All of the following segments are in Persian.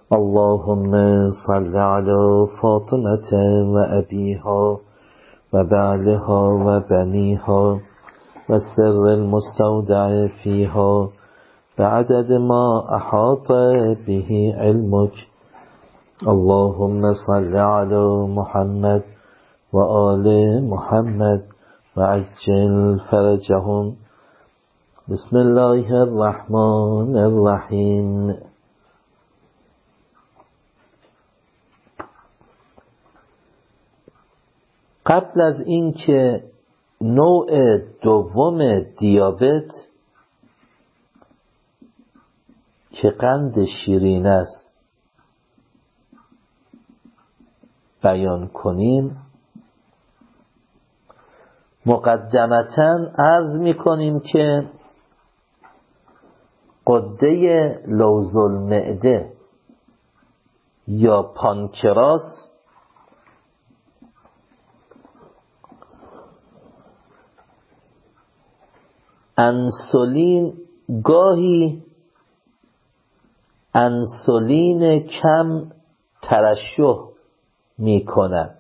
اللهم صل على فاطمة وأبيها وبعلها وبنيها والسر المستودع فيها بعدد ما أحاط به علمك. اللهم صل على محمد وآل محمد وعجل فرجهم. بسم الله الرحمن الرحیم. قبل از اینکه نوع دوم دیابت که قند شیرین است بیان کنیم، مقدمتاً عرض می‌کنیم که غده لوزالمعده یا پانکراس گاهی انسولین کم ترشح می کند،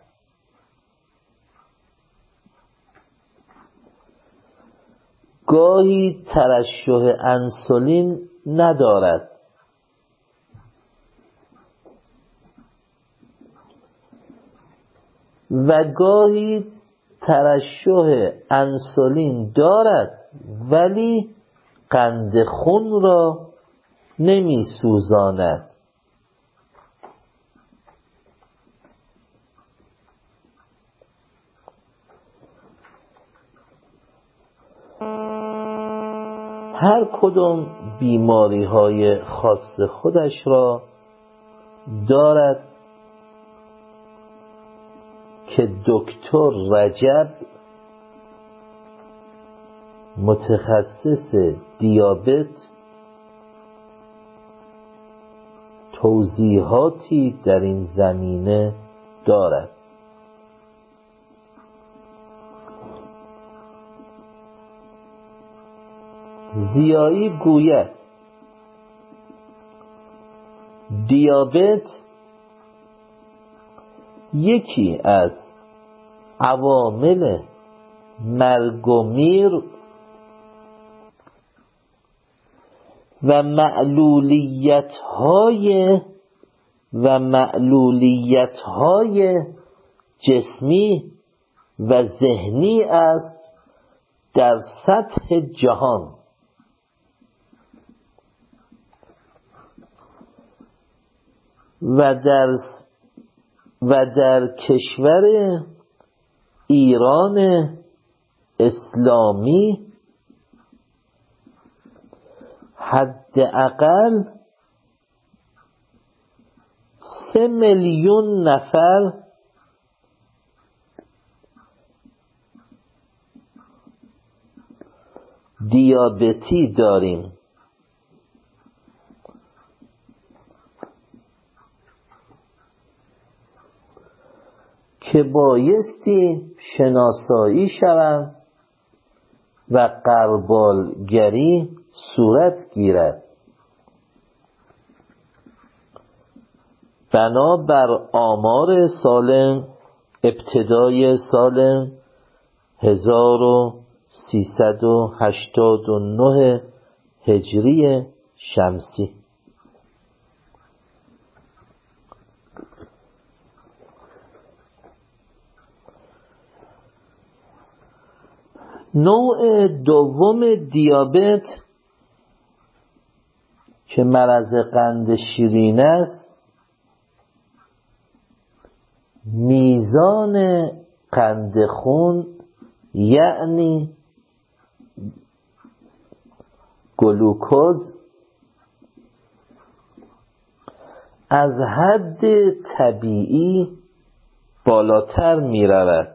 گاهی ترشح انسولین ندارد و گاهی ترشح انسولین دارد ولی قند خون را نمی سوزاند. هر کدام بیماری های خاص خودش را دارد که دکتر رجب متخصص دیابت توضیحاتی در این زمینه دارد. ضیایی گوید دیابت یکی از عوامل مرگ و میر و معلولیت‌های جسمی و ذهنی است در سطح جهان و در کشور ایران اسلامی حداقل 3 میلیون نفر دیابتی داریم که بایستی شناسایی شوند و غربالگری صورت گیرد. بنابر آمار ابتدای سال 1389 هجری شمسی. نوع دوم دیابت که مرض قند شیرین است، میزان قند خون یعنی گلوکوز از حد طبیعی بالاتر می رود.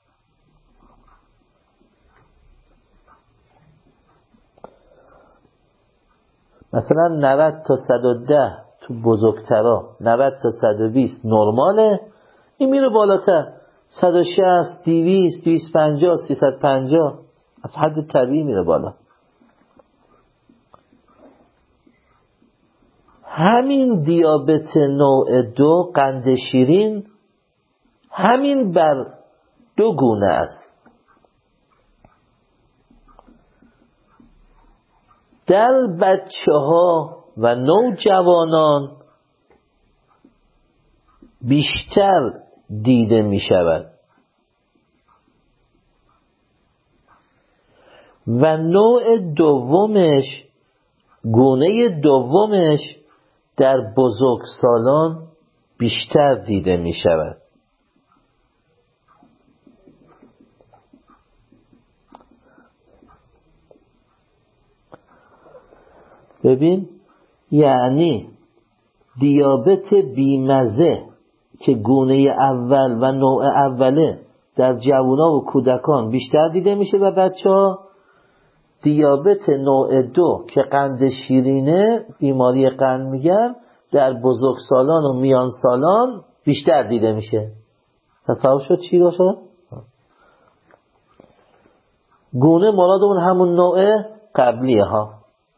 مثلا 90 تا 110 تو بزرگترا، 90 تا 120 نرماله، این میره بالاتر 160 200 250 350 از حد طبیعی میره بالا. همین دیابت نوع 2 قند شیرین همین بر 2 گونه است. در بچه ها و نوجوانان بیشتر دیده می شود و نوع دومش، گونه دومش در بزرگسالان بیشتر دیده می شود. ببین، یعنی دیابت بیمزه که گونه اول و نوع اوله در جوانان و کودکان بیشتر دیده میشه و بچه ها، دیابت نوع 2 که قند شیرینه، بیماری قند میگن، در بزرگسالان و میان سالان بیشتر دیده میشه. تصور شد چی باشه؟ گونه مرادمون همون نوع قبلیه ها.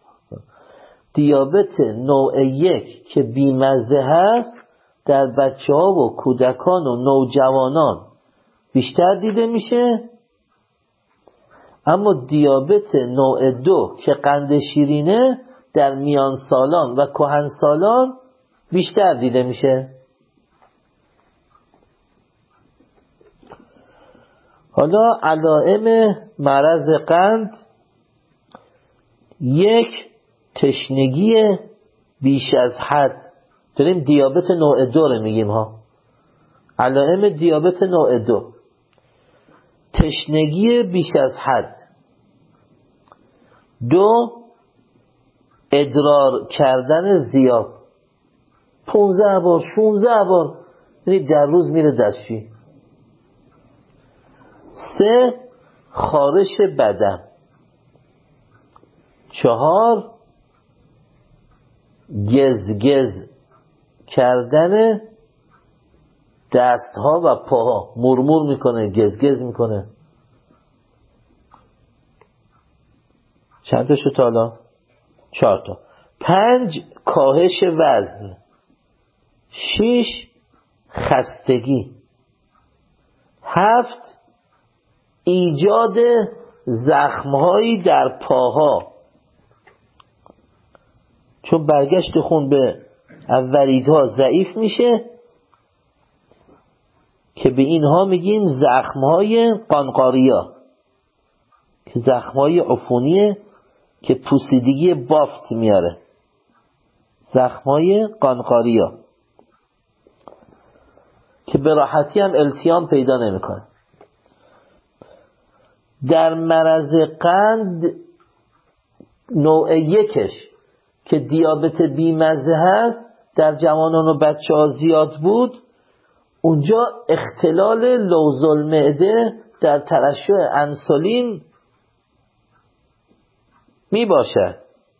دیابت نوع 1 که بیمزه هست در بچه ها و کودکان و نوجوانان بیشتر دیده میشه، اما دیابت نوع 2 که قند شیرینه در میان سالان و کهنسالان بیشتر دیده میشه. حالا علائم مرض قند: 1. تشنگی بیش از حد. داریم دیابت نوع 2 رو میگیم ها. علائم دیابت نوع 2: تشنگی بیش از حد. 2. ادرار کردن زیاد، 15 بار 16 بار، یعنی در روز میره دستشویی. 3. خارش بدن. 4. گزگز کردن دستها و پاها، مرمور میکنه، گزگز میکنه. چند تا شد حالا؟ 4 تا. 5. کاهش وزن. 6. خستگی. 7. ایجاد زخمهایی در پاها، چون برگشت خون به وریدها ضعیف میشه که به اینها میگیم زخمهای قانقاریا، که زخمهای عفونیه که پوسیدگی بافت میاره. زخمهای قانقاریا که به راحتی هم التیام پیدا نمیکنه. در مرض قند نوع 1 که دیابت بیمزه هست در جوانان و بچه ها زیاد بود، اونجا اختلال لوز المعده در ترشح انسولین می باشد.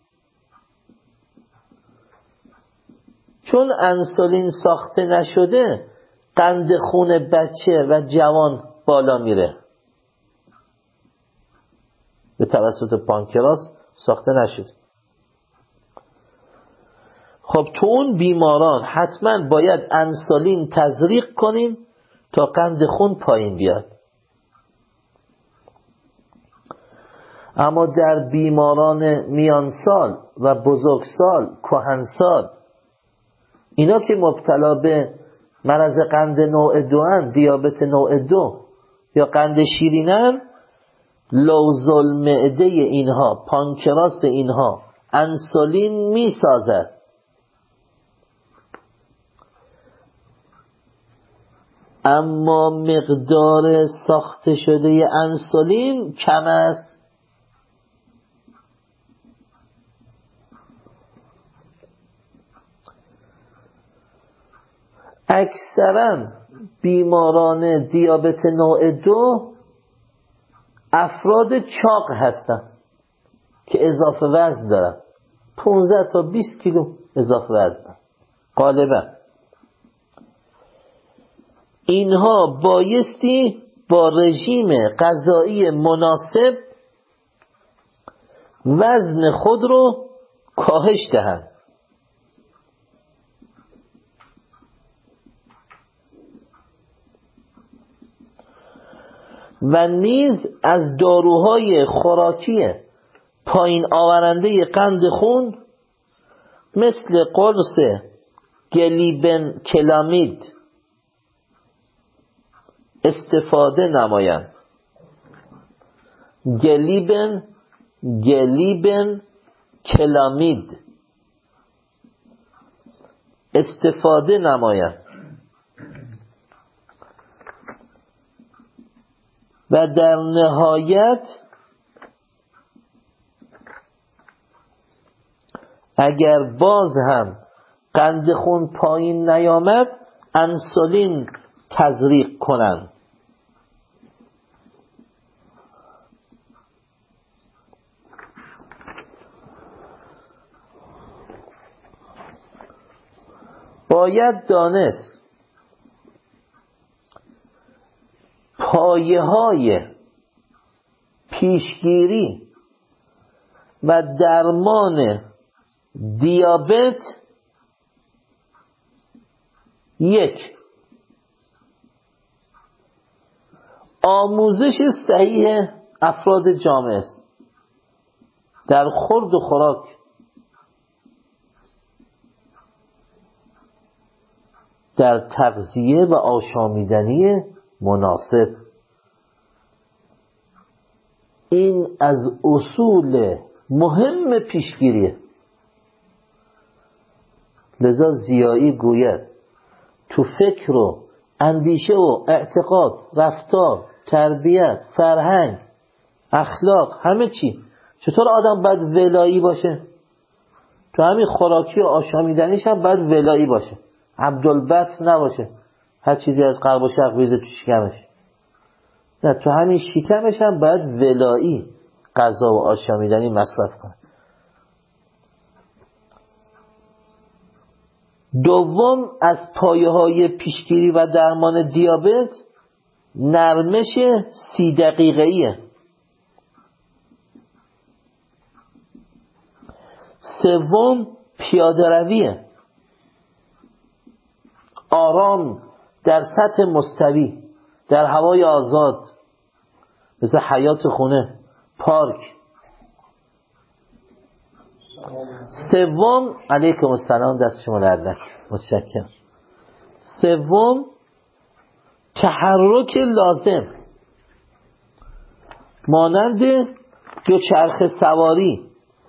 چون انسولین ساخته نشده، قند خون بچه و جوان بالا میره، به توسط پانکراس ساخته نشده. خب تو اون بیماران حتما باید انسولین تزریق کنیم تا قند خون پایین بیاد. اما در بیماران میانسال و بزرگسال، کهنسال، اینا که مبتلا به مرض قند نوع 2 ان، دیابت نوع 2 یا قند شیرینن، لوز المعده اینها، پانکراس اینها انسولین میسازد. اما مقدار ساخته شده انسولین کم است. اکثرا بیماران دیابت نوع 2 افراد چاق هستن که اضافه وزن دارن، 15 تا 20 کیلو اضافه وزن غالبا. اینها بایستی با رژیم غذایی مناسب وزن خود رو کاهش دهند. و نیز از داروهای خوراکی پایین آورنده قند خون مثل قرص گلیبن کلامید استفاده نمایند. گلیبن کلامید استفاده نمایند. و در نهایت اگر باز هم قند خون پایین نیامد انسولین تزریق کنند. باید دانست پایه‌های پیشگیری و درمان دیابت: 1. آموزش صحیح افراد جامعه است در خورد و خوراک، در تغذیه و آشامیدنی مناسب. این از اصول مهم پیشگیریه. لذا ضیایی گوید تو فکر و اندیشه و اعتقاد، رفتار، تربیت، فرهنگ، اخلاق، همه چی. چطور آدم باید ولایی باشه؟ تو همین خوراکی و آشامیدنیش هم باید ولایی باشه، عبدالبت نباشه، هر چیزی از قلب و شق بیزه تو شکمش. نه، تو همین شکمش هم باید ولایی غذا و آشامیدنی مصرف کنه. 2 از پایه‌های پیشگیری و درمان دیابت نرمش 30 دقیقه‌ایه. 3 پیاده رویه، آرام در سطح مستوی در هوای آزاد، مثل حیات خونه، پارک. 3 علیکم السلام، دست شما لرزه، متشکرم. 3 تحرک لازم مانند دوچرخه سواری،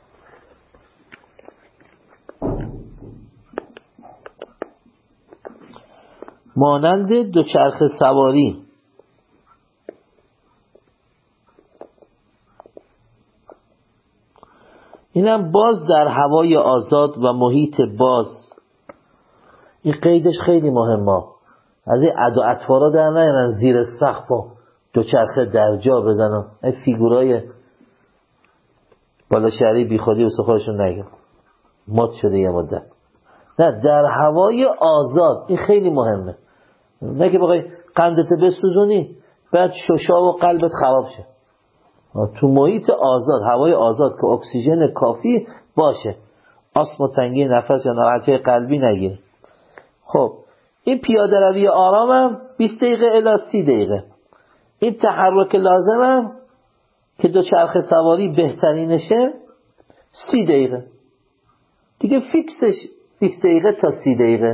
اینم باز در هوای آزاد و محیط باز. این قیدش خیلی مهمه. از این عد و اطوارا در نیارن زیر سقف و دوچرخه در جا بزنن، این فیگورای بالا شهری بی خودی و سخورشون نگه مد شده یه مدت. نه، در هوای آزاد. این خیلی مهمه. نه که بخوای قندت بسوزونی بعد ششا و قلبت خراب شه. تو محیط آزاد، هوای آزاد که اکسیژن کافی باشه، آسم و تنگی نفس یا ناراحتی قلبی نگیری. خب این پیاده روی آرامم 20 دقیقه الی 30 دقیقه. این تحرک لازمم که دوچرخه سواری بهترینشه 30 دقیقه. دیگه فیکسش 20 دقیقه تا 30 دقیقه.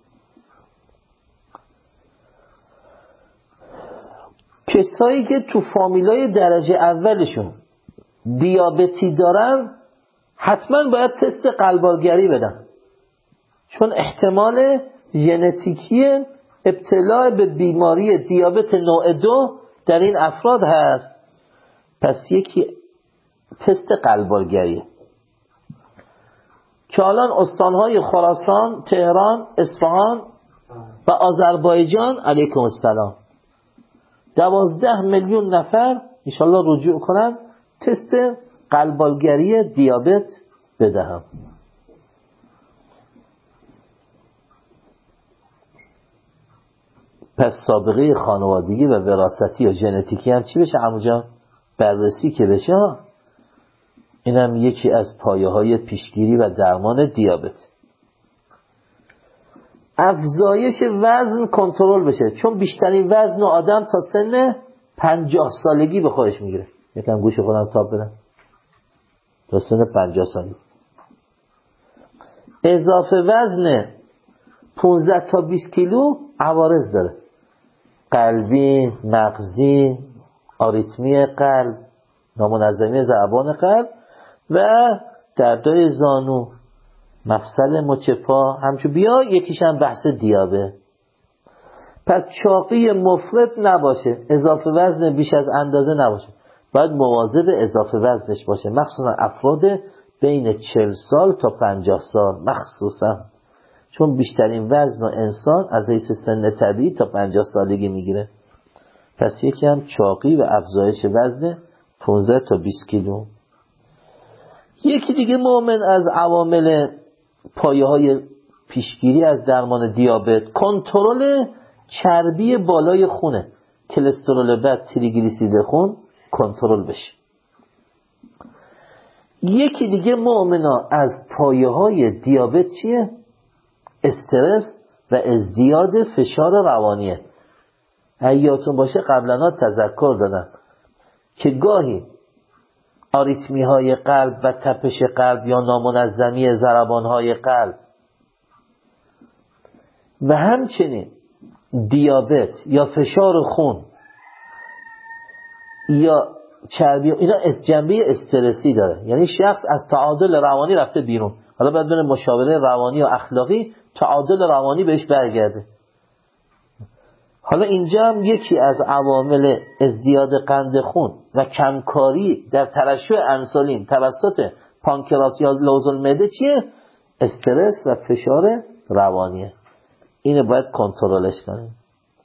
کسایی که تو فامیلای درجه اولشون دیابتی دارن حتما باید تست قلب‌آگری بدن، چون احتمال ژنتیکی ابتلا به بیماری دیابت نوع 2 در این افراد هست. پس یکی تست قلب‌آگری که الان استانهای خراسان، تهران، اصفهان و آذربایجان علیکم السلام 12 میلیون نفر انشالله رجوع کنن تست قلب‌آگری دیابت بدهم. پس سابقه خانوادگی و وراثتی و ژنتیکی هم چی بشه عمو جان؟ بررسی که بشه. اینم یکی از پایه‌های پیشگیری و درمان دیابت. افزایش وزن کنترل بشه، چون بیشترین وزن آدم تا سن 50 سالگی به خودش میگیره. یکم گوش خودم تاب بدم. تا سن 50 سالگی اضافه وزن 15 تا 20 کیلو عوارض داره، قلبی، مغزی، آریتمی قلب، نامنظمی ضربان قلب و دردای زانو، مفصل مچ پا، همچون بیا یکیش هم بحث دیابه. پس چاقی مفرط نباشه، اضافه وزن بیش از اندازه نباشه، باید مواظب اضافه وزنش باشه، مخصوصا افراد بین 40 سال تا 50 سال مخصوصا، چون بیشترین وزن انسان از حیث سن طبیعی تا 50 سالگی میگیره. پس یکی هم چاقی و افزایش وزن 15 تا 20 کیلو. یکی دیگه مؤمن از عوامل پایه‌های پیشگیری از درمان دیابت کنترل چربی بالای خونه، کلسترول بد، تریگلیسیرید خون کنترل بشه. یکی دیگه مؤمنا از پایه‌های دیابت چیه؟ استرس و ازدیاد فشار روانیه. یادتون باشه قبلا تذکر دادم که گاهی آریتمی های قلب و تپش قلب یا نامنظمی ضربان های قلب و همچنین دیابت یا فشار خون یا چربی، اینا جنبه استرسی داره، یعنی شخص از تعادل روانی رفته بیرون، حالا باید بره مشاوره روانی و اخلاقی تعادل روانی بهش برگرده. حالا اینجا هم یکی از عوامل ازدیاد قند خون و کمکاری در ترشح انسولین توسط پانکراس یا لوز المعده چیه؟ استرس و فشار روانیه. اینو باید کنترلش کنیم.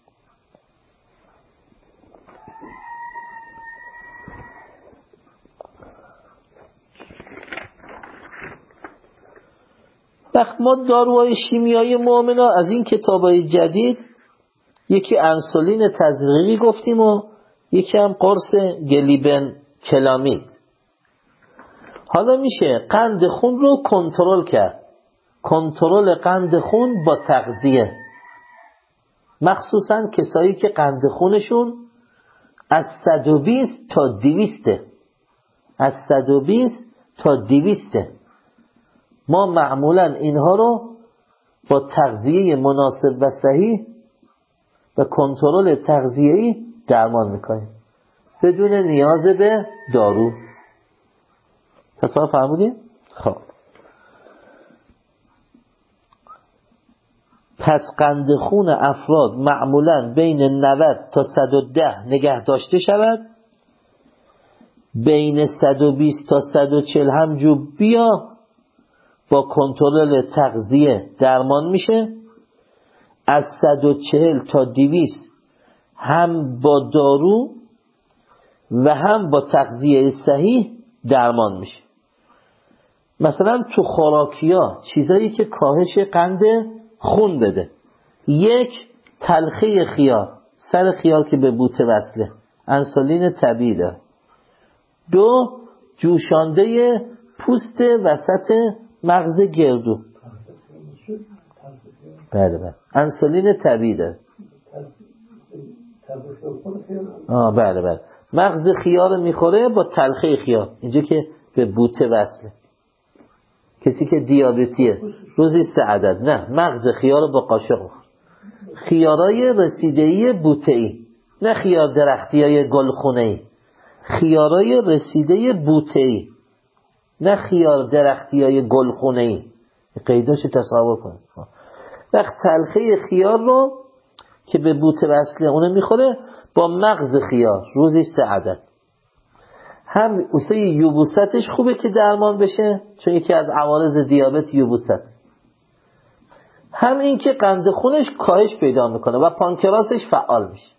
وقت ما داروهای شیمیایی مؤمنا از این کتابای جدید یکی انسولین تزریقی گفتیم و یکی هم قرص گلیبن کلامید. حالا میشه قند خون رو کنترل کرد، کنترل قند خون با تغذیه، مخصوصا کسایی که قند خونشون از 120 تا 200 از 120 تا 200. ما معمولا اینها رو با تغذیه مناسب و صحیح و کنترل تغذیه‌ای درمان میکنیم بدون نیاز به دارو. تصور فهمیدین؟ خب پس قند خون افراد معمولا بین 90 تا 110 نگه داشته شود، بین 120 تا 140 همجور بیا با کنترل تغذیه درمان میشه، از 140 تا 200 هم با دارو و هم با تغذیه صحیح درمان میشه. مثلا تو خوراکیا چیزایی که کاهش قند خون بده، یک تلخی خیار، سر خیار که به بوته وصله انسولین طبیعی داره. دو جوشانده پوست وسط مغز گردو، بله انسولین طبیعی داره. بله مغز خیار میخوره با تلخی خیار، اینجا که به بوته وصله. کسی که دیابتیه روزی 3 عدد، نه مغز خیار با قاشق بخور. خیارای رسیده‌ای بوته‌ای، نه خیار درختیای گلخونه‌ای، خیارای رسیده بوته‌ای، نه خیار درختیای گلخونه‌ای. قیداشو تصور کنید. وقت تلخی خیار رو که به بوته وصله اونه میخوره با مغز خیار روزی 3 عدد. هم واسه یبوستش خوبه که درمان بشه، چون یکی از عوارض دیابت یبوست، هم این که قند خونش کاهش پیدا میکنه و پانکراسش فعال میشه.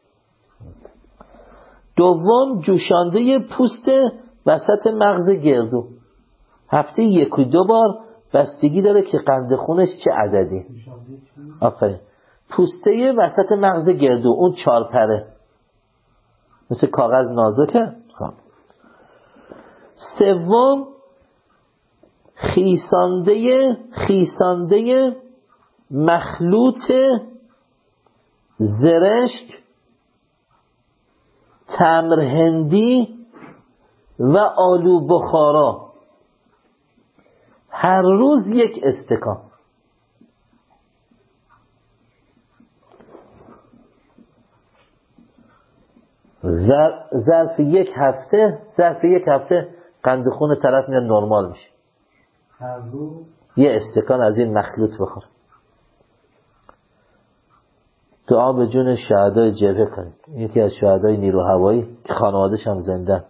دوم جوشانده پوست وسط مغز گردو، هفته 1-2 بار، بستگی داره که قند خونش چه عددی. آفرین. پوسته وسط مغز گردو، اون 4 پره مثل کاغذ نازکه. سوم خیسانده مخلوط زرشک، تمر هندی و آلو بخارا هر روز 1 استکان. ظرف یک هفته قند خون طرف میاد نرمال میشه. هر روز 1 استکان از این مخلوط بخور. دعا به جون شهدای جبهه کنید. یکی از شهدای نیرو هوایی که خانواده‌اش هم زنده.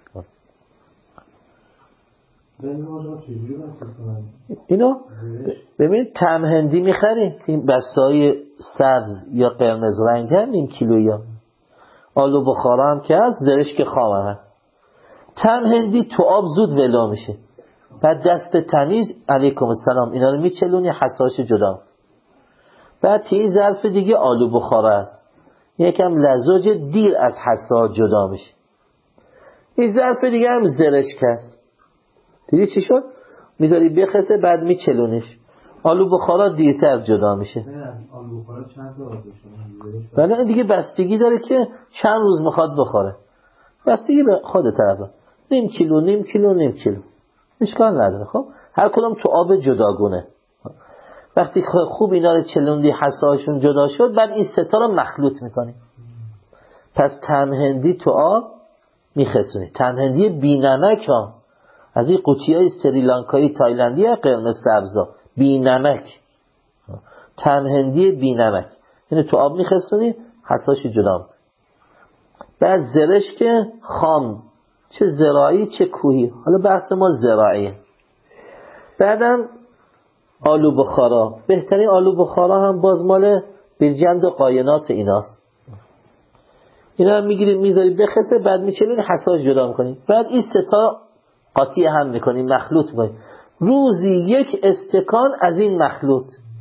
اینو ببینید طعم هندی میخرید این بسته‌های سبز یا قرمز رنگ هم 1 کیلو یا آلو بخارا هم که هست، زرشک خام هم. طعم هندی تو آب زود ولا میشه. بعد دست تمیز علیکم السلام اینا رو میچلونی، حساش جدا. بعد این ظرف دیگه آلو بخارا است، یکم لزوج دیر از حسا جدا میشه. این ظرف دیگه هم زرشک است. دیدی چی شد؟ میذاری بخسه بعد میچلونیش. آلو بخارا دیرتر جدا میشه. آلو بخارا چند تا آب بشه؟ بله دیگه بستگی داره که چند روز میخواد بخوره. بستگی به خود طرفه. نیم کیلو اشکال نداره. خب هر کدوم تو آب جداگونه. وقتی خوب اینا رو چلوندی حساشون جدا شد، بعد این ستا رو مخلوط میکنی. پس طعم هندی تو آب میخسونی. طعم هندی بی نمک ها، از این قوطیای سریلانکایی تایلندی قرمز سبزا بی نمک. طعم هندی بی نمک اینو تو آب میخسونی، حساش جدا میکنی. بعد زرشک خام، چه زراعی چه کوهی، حالا بحث ما زراعیه. بعدم آلو بخارا، بهترین آلو بخارا هم باز مال برجند و قاینات ایناست. اینا هم میگیرید میذاری بخسه، بعد میچلین حساش جدا میکنید. بعد این ستا قاطی هم میکنید، مخلوط میکنید. روزی 1 استکان از این مخلوط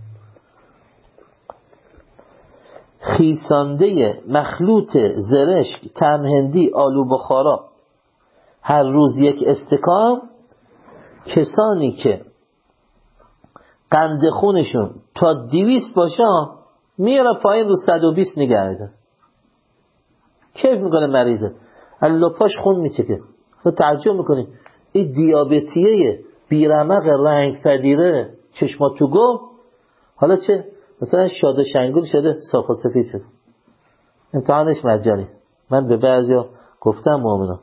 خیسانده مخلوط زرشک، طعم هندی، آلو بخارا هر روز 1 استکان، کسانی که قند خونشون تا 200 باشه میاره پایین، رو 120 نگه میداره. کیف میکنه مریضه، لپاش خون میچکه. تو تعجب میکنی این دیابتیه بیرمق رنگ پذیره چشما تو گم، حالا چه مثلا شاده شنگول شده سرخ و سفید شده. امتحانش مجانی. من به بعضیا گفتم مؤمنان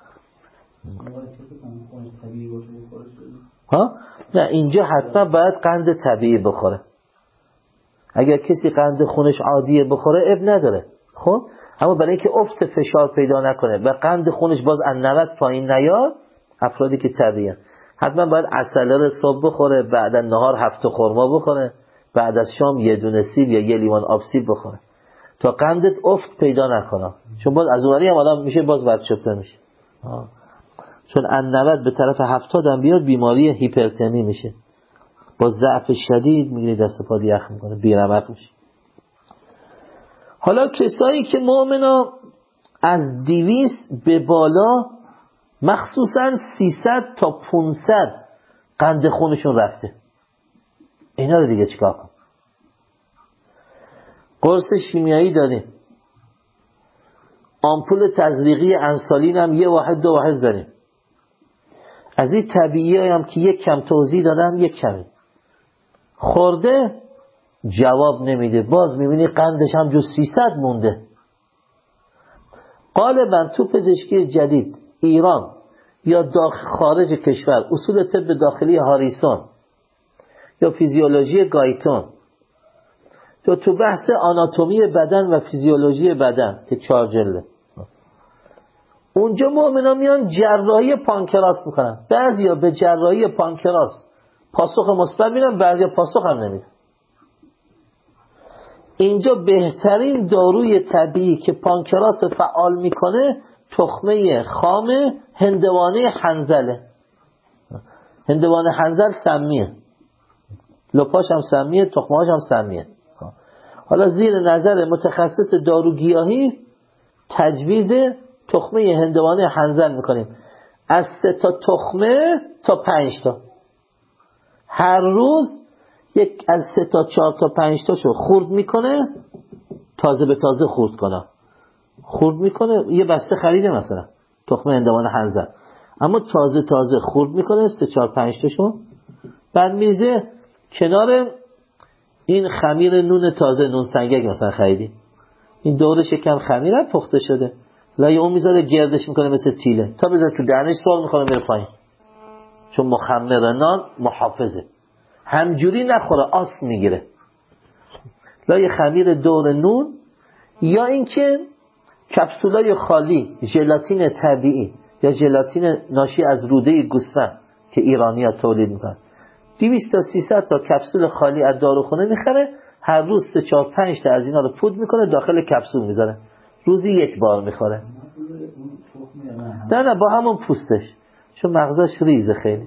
ها نه اینجا حتما باید قند طبیعی بخوره. اگر کسی قند خونش عادیه بخوره اب نداره. خب اما برای اینکه افت فشار پیدا نکنه و قند خونش باز از 90 پایین نیاد، افرادی که طبیعیه حتما باید عسل رو صبح بخوره، بعد از نهار 7 خرما بخوره، بعد از شام 1 دونه سیب یا 1 لیوان آب سیب بخوره تا قندت افت پیدا نکنه. چون باز از اونوری هم آدم میشه باز بدشپته میشه. چون از 90 به طرف 70 هم بیاد بیماری هیپرتنی میشه، با ضعف شدید میگیره دست پا یخ میکنه، بیرمق میشه. حالا کسایی که مؤمنا از 200 به بالا، مخصوصا 300 تا 500 قند خونشون رفته، اینا رو دیگه چیکار کنم؟ قرص شیمیایی داریم، آمپول تزریقی انسولین هم 1 واحد 2 واحد زنیم. از این طبیعی هم که 1 کم توضیح دادم، 1 کمی خورده جواب نمیده، باز میبینی قندش هم جز 300 مونده. غالبا تو پزشکی جدید ایران یا خارج کشور اصول طب داخلی هاریسون یا فیزیولوژی گایتون یا تو بحث آناتومی بدن و فیزیولوژی بدن که 4 جلده، اونجا مؤمنا میان جراحی پانکراس میکنن. بعضیا به جراحی پانکراس پاسخ مثبت میدن، بعضیا پاسخ هم نمیدن. اینجا بهترین داروی طبیعی که پانکراس فعال میکنه تخمه خام هندوانه حنظله. هندوانه حنظل سمیه، لپاش هم سمیه، تخمهاش هم سمیه. حالا زیر نظر متخصص داروگیاهی تجویز تخمه هندوانه حنظل میکنیم، از 3 تا تخمه تا 5 تا هر روز، یک از 3 تا 4 تا 5 تاشو خورد میکنه، تازه به تازه خورد کنه. خورد میکنه، یه بسته خریده مثلا تخم هندوانه حنظل، اما تازه خورد میکنه 3-4-5 تاشون، بعد میزه کنار این خمیر نون تازه، نون سنگک مثلا خریدی، این دور شکم خمیره پخته شده، لای اون میذاره گردش میکنه مثل تیله تا بذاره تو دهنش سر میکنه میره پایین، چون مخمر نان محافظه، همجوری نخوره آس میگیره. لای خمیر دور نون، یا اینکه کپسولای خالی ژلاتین طبیعی یا ژلاتین ناشی از روده گوسفند که ایرانی‌ها تولید میکنن، 200 تا 300 تا کپسول خالی از داروخونه میخره، هر روز 3-4-5 تا از اینا رو پودر میکنه داخل کپسول میذاره، روزی 1 بار میخوره. نه با همون پوستش، چون مغزش ریزه خیلی.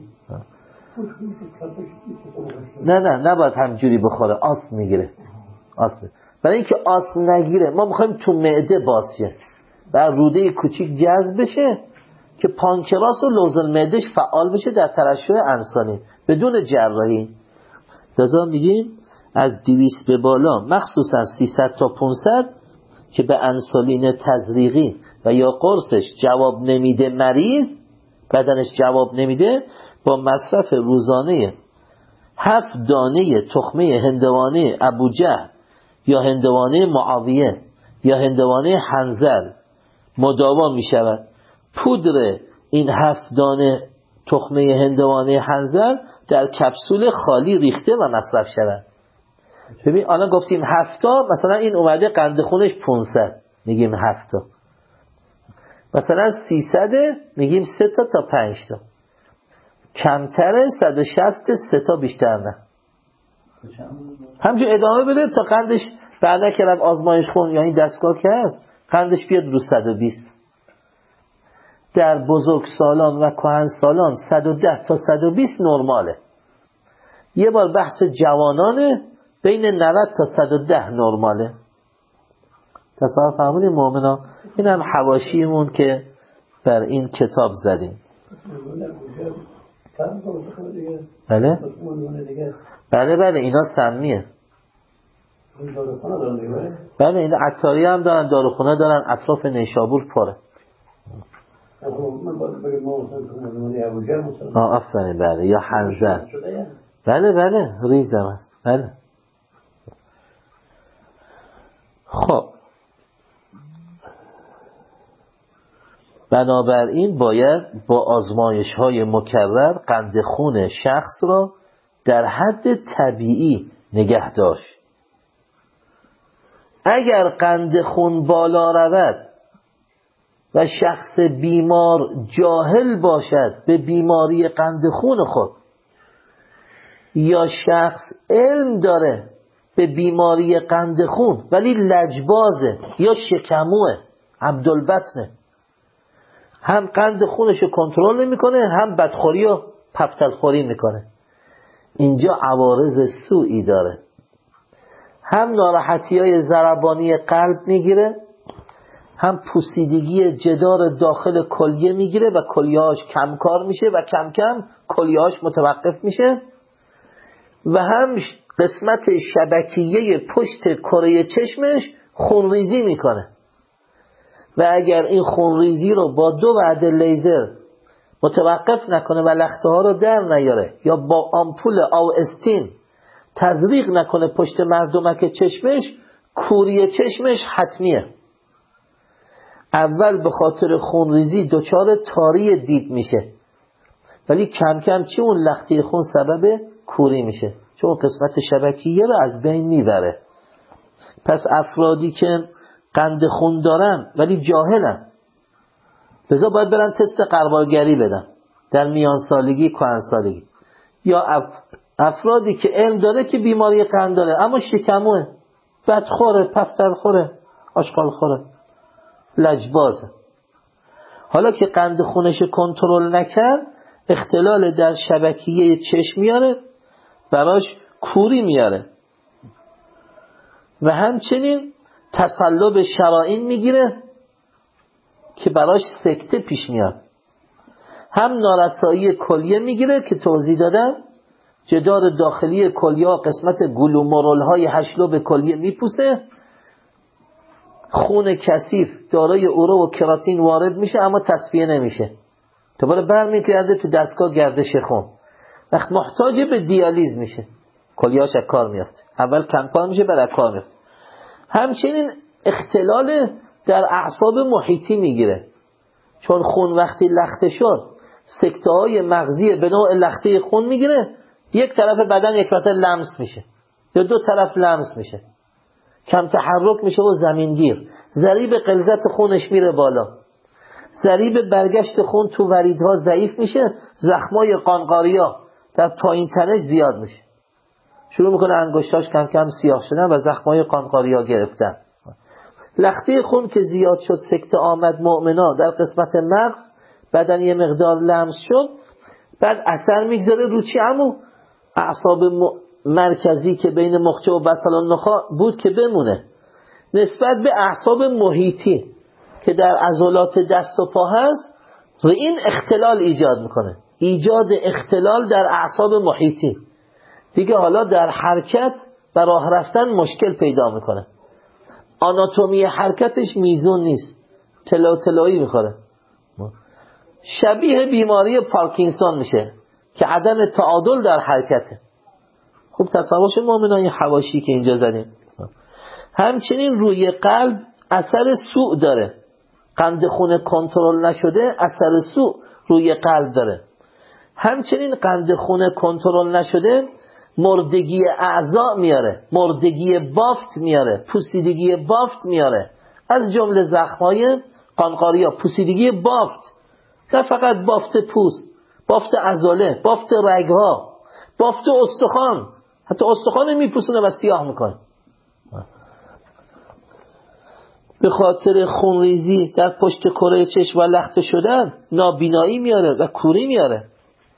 نه نباید همجوری بخوره، آس میگیره. برای اینکه آس نگیره ما میخوایم تو معده باز شه و روده کوچیک جذب بشه که پانکراس و لوز المعده‌اش فعال بشه در ترشح انسولین بدون جراحی. لذا میگیم از 200 به بالا، مخصوصا 300 تا 500 که به انسولین تزریقی و یا قرصش جواب نمیده، مریض بدنش جواب نمیده، با مصرف روزانه 7 دانه تخمه هندوانه ابوجهل یا هندوانه معاویه یا هندوانه حنظل مداوا می شود. پودر این 7 دانه تخمه هندوانه حنظل در کپسول خالی ریخته و مصرف شود. ببین الان گفتیم 7 تا، مثلا این اومده قند خونش 500 میگیم 7 تا، مثلا 300 میگیم 3 تا تا 5 تا، کمتره 160 3 تا بیشتر نه. همچون ادامه بده تا قندش بعدا که رفت آزمایش خون یا این دستگاه که هست قندش بیاد رو 120. در بزرگسالان و کهنسالان 110 تا 120 نرماله. یه بار بحث جوانانه، بین 90 تا 110 نرماله. تصور فهمونی مومنا؟ این هم حواشیمون که بر این کتاب زدیم. بله اینا سمیه. بله اینا عطاری هم دارن، داروخونه دارن، اطراف نیشابور پره. آفرین بله، یا حنظل. بله ریزم است. بله. خب بنابراین باید با آزمایش‌های مکرر قند خون شخص را در حد طبیعی نگه داشت. اگر قند خون بالا رود و شخص بیمار جاهل باشد به بیماری قند خون خود، یا شخص علم داره به بیماری قند خون ولی لجبازه یا شکموه، عبدالبطنه، هم قند خونش رو کنترل نمیکنه هم بدخوری و پفتلخوری میکنه، اینجا عوارض سوئی داره، هم ناراحتی های ضربانی قلب میگیره، هم پوسیدگی جدار داخل کلیه میگیره و کلیه‌هاش کمکار میشه و کم کم کلیه‌هاش متوقف میشه، و هم قسمت شبکیه پشت کره چشمش خونریزی میکنه و اگر این خونریزی رو با 2 وعده لیزر متوقف نکنه و لخته ها رو در نیاره یا با آمپول آوستین تزریق نکنه پشت مردمک چشمش، کوری چشمش حتمیه. اول به خاطر خونریزی دچار تاری دید میشه، ولی کم کم چی اون لخته خون سبب کوری میشه، چون قسمت شبکیه رو از بین میبره. پس افرادی که قند خون دارن ولی جاهلن، لذا باید برن تست قربالگری بدن در میان سالگی کهن سالگی، یا افرادی که علم داره که بیماری قند داره اما شکموه، بدخوره، پفترخوره، آشغالخوره، لجبازه. حالا که قند خونش کنترل نکرد اختلال در شبکیه چشم میاره، براش کوری میاره و همچنین تصلب شرائین میگیره که براش سکته پیش میاد، هم نارسایی کلیه میگیره که توضیح دادم، جدار داخلی کلیه قسمت گلومرول های هشلب کلیه میپوسه، خون کثیف دارای اوره و کراتین وارد میشه اما تصفیه نمیشه، دوباره برمیگرده تو دستگاه گردش خون، وقت محتاج به دیالیز میشه، کلیه‌اش از کار میفته، اول کم کار میشه بعد کار میفته. همچنین اختلال در اعصاب محیطی میگیره، چون خون وقتی لخته شد سکته های مغزی به نوع لخته خون میگیره، یک طرف بدن یک وقت لمس میشه یا دو طرف لمس میشه، کم تحرک میشه و زمینگیر، ضریب غلظت خونش میره بالا، ضریب برگشت خون تو وریدها ضعیف میشه، زخمای قانقاریا در پایین تنش زیاد میشه، شروع میکنه انگشتاش کم کم سیاه شدن و زخمای قانقاریا گرفتن. لخته خون که زیاد شد، سکته آمد مؤمنا در قسمت مغز، بدن یه مقدار لمس شد، بعد اثر میگذاره رو چی؟ همون اعصاب مرکزی که بین مخچه و بسل النخاع بود که بمونه، نسبت به اعصاب محیطی که در عضلات دست و پا هست و این اختلال ایجاد میکنه، ایجاد اختلال در اعصاب محیطی دیگه حالا در حرکت و راه رفتن مشکل پیدا میکنه، آناتومی حرکتش میزون نیست، تلایی میخوره، شبیه بیماری پارکینسون میشه که عدم تعادل در حرکته. خوب تصور شد مومنان حواشی که اینجا زدیم. همچنین روی قلب اثر سوء داره، قند خون کنترل نشده اثر سوء روی قلب داره. همچنین قند خون کنترل نشده مردگی اعضا میاره، مردگی بافت میاره، پوسیدگی بافت میاره، از جمله زخمای قانقاریا پوسیدگی بافت، نه فقط بافت پوست، بافت عضله، بافت رگها، بافت استخوان، حتی استخوان میپوسونه و سیاه میکنه. به خاطر خونریزی در پشت کره چشم و لخته شدن نابینایی میاره و کوری میاره.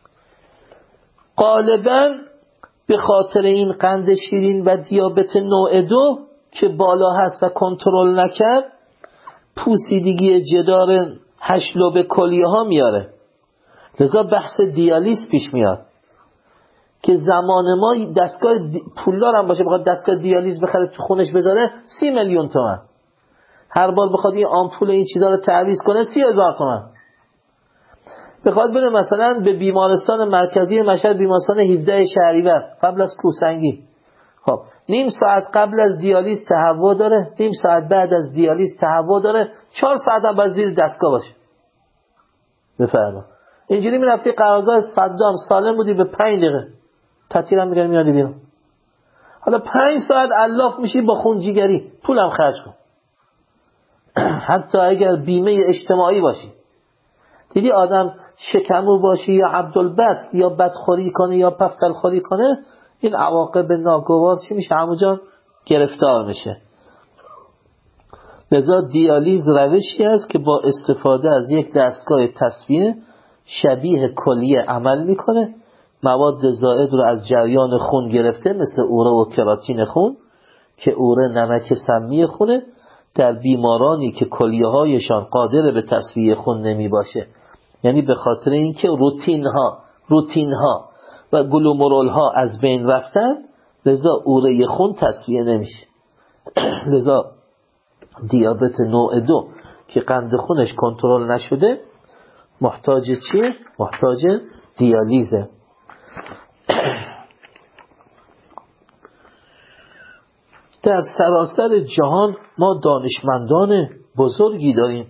غالباً به خاطر این قند شیرین و دیابت نوع 2 که بالا هست و کنترل نکرد پوسیدگی جدار هشلب کلیه ها میاره، لذا بحث دیالیز پیش میاد که زمان ما دستگاه پولدار هم باشه بخواد دستگاه دیالیز بخره تو خونش بذاره 30 میلیون تومان، هر بار بخواد این آمپول این چیزا رو تعویض کنه 30,000 تومان، بخواد بره مثلا به بیمارستان مرکزی مشهد، بیمارستان 17 شهریور قبل از کوسنگی، خب نیم ساعت قبل از دیالیز تهوع داره، نیم ساعت بعد از دیالیز تهوع داره، 4 ساعت هم باید زیر دستگاه باشه. بفرما اینجوری میرفتی قرارگاه صدام سالم بودی به 5 دقیقه تطهیر هم میادی بیرون، حالا 5 ساعت الاف میشی با خون جیگری، پولم خرج کن. حتی اگر بیمه اجتماعی باشی، دیدی آدم شکمو باشی یا عبدالبد یا بدخوری کنه یا پفتلخوری کنه، این عواقب ناگوار چی میشه؟ همونجا گرفتار میشه. لذا دیالیز روشی است که با استفاده از یک دستگاه تصفیه شبیه کلیه عمل میکنه، مواد زائد رو از جریان خون گرفته مثل اوره و کراتین خون که اوره نمک سمی خونه، در بیمارانی که کلیه هایشان قادر به تصفیه خون نمی باشه، یعنی به خاطر اینکه روتین ها و گلومرول ها از بین رفتن، لذا اوره خون تصفیه نمیشه. لذا دیابت نوع 2 که قند خونش کنترل نشده محتاج چیه؟ محتاج دیالیزه. در سراسر جهان ما دانشمندان بزرگی داریم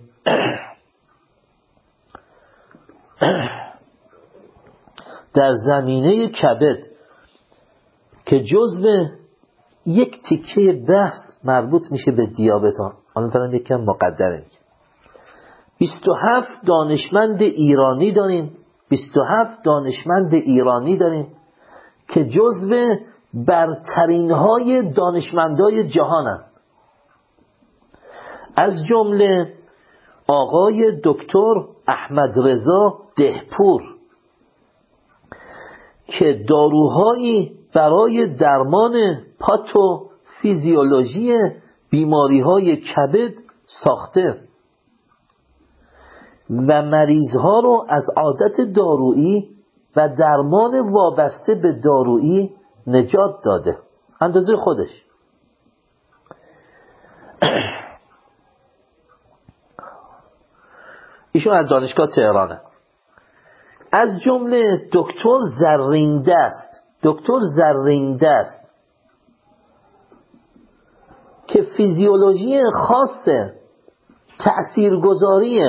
در زمینه کبد که جزو یک تیکه بحث مربوط میشه به دیابت ها. حالا دارم یکم مقدمه. 27 دانشمند ایرانی داریم، 27 دانشمند ایرانی داریم که جزو برترین های دانشمندای جهانند، از جمله آقای دکتر احمد رضا دهپور که داروهایی برای درمان پاتوفیزیولوژی بیماری‌های کبد ساخته و مریض‌ها رو از عادت دارویی و درمان وابسته به دارویی نجات داده اندازه خودش. ایشون از دانشگاه تهرانه. از جمله دکتر زرین‌دست که فیزیولوژی خاص تأثیرگذاری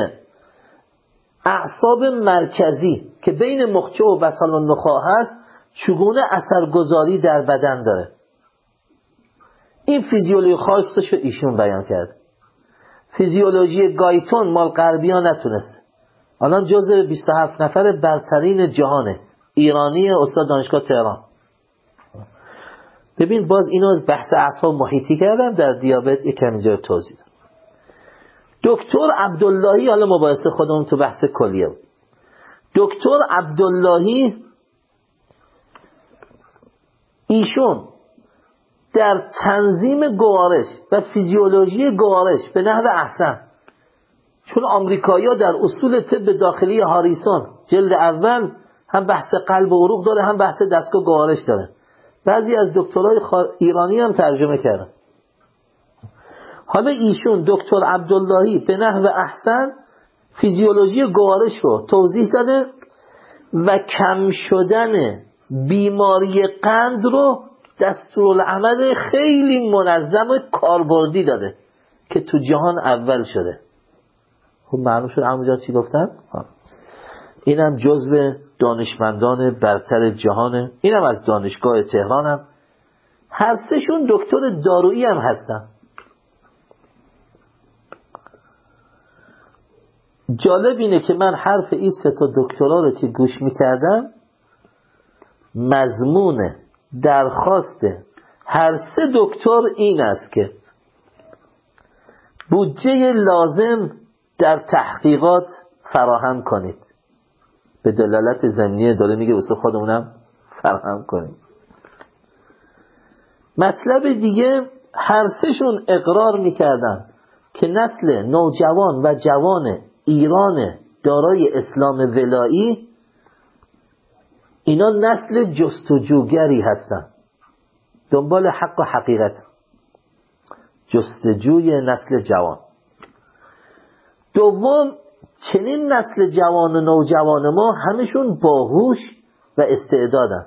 اعصاب مرکزی که بین مخچه و بسل النخاع هست چگونه اثرگذاری در بدن داره، این فیزیولوژی خاصش رو ایشون بیان کرد. فیزیولوژی گایتون مال غربی‌ها نتونست. الان جزء 27 نفر برترین جهانه، ایرانی، استاد دانشگاه تهران. ببین باز اینو بحث اعصاب محیطی کردم، در دیابت یک اینجا توضیح دادم. دکتر عبداللهی، حالا مباحثه خودمون تو بحث کلیه بود. دکتر عبداللهی ایشون در تنظیم گوارش و فیزیولوژی گوارش به نحو احسن، چون آمریکایی‌ها در اصول طب داخلی هاریسون جلد اول هم بحث قلب و عروق داره هم بحث دستگاه گوارش داره، بعضی از دکترای ایرانی هم ترجمه کردن. حالا ایشون دکتر عبداللهی به نحو احسن فیزیولوژی گوارش رو توضیح داده و کم شدن بیماری قند رو دستورالعمل خیلی منظم کاربردی داده که تو جهان اول شده. خب معلوم شد همونجا چی گفتن؟ اینم جزو دانشمندان برتر جهانه، اینم از دانشگاه تهرانم، هر سهشون دکتر دارویی هم هستن. جالب اینه که من حرف این 3 تا دکترا رو که گوش میکردم، مضمون درخواست هر 3 دکتر این است که بودجه لازم در تحقیقات فراهم کنید. به دلالت ضمنیه داره میگه واسه خودمونم فراهم کنید. مطلب دیگه هر 3 شون اقرار میکردن که نسل نوجوان و جوان ایران دارای اسلام ولایی اینا نسل جستجوگری هستن، دنبال حق و حقیقت، جستجوی نسل جوان. دوم، چنین نسل جوان و نوجوان ما همشون باهوش و استعدادن.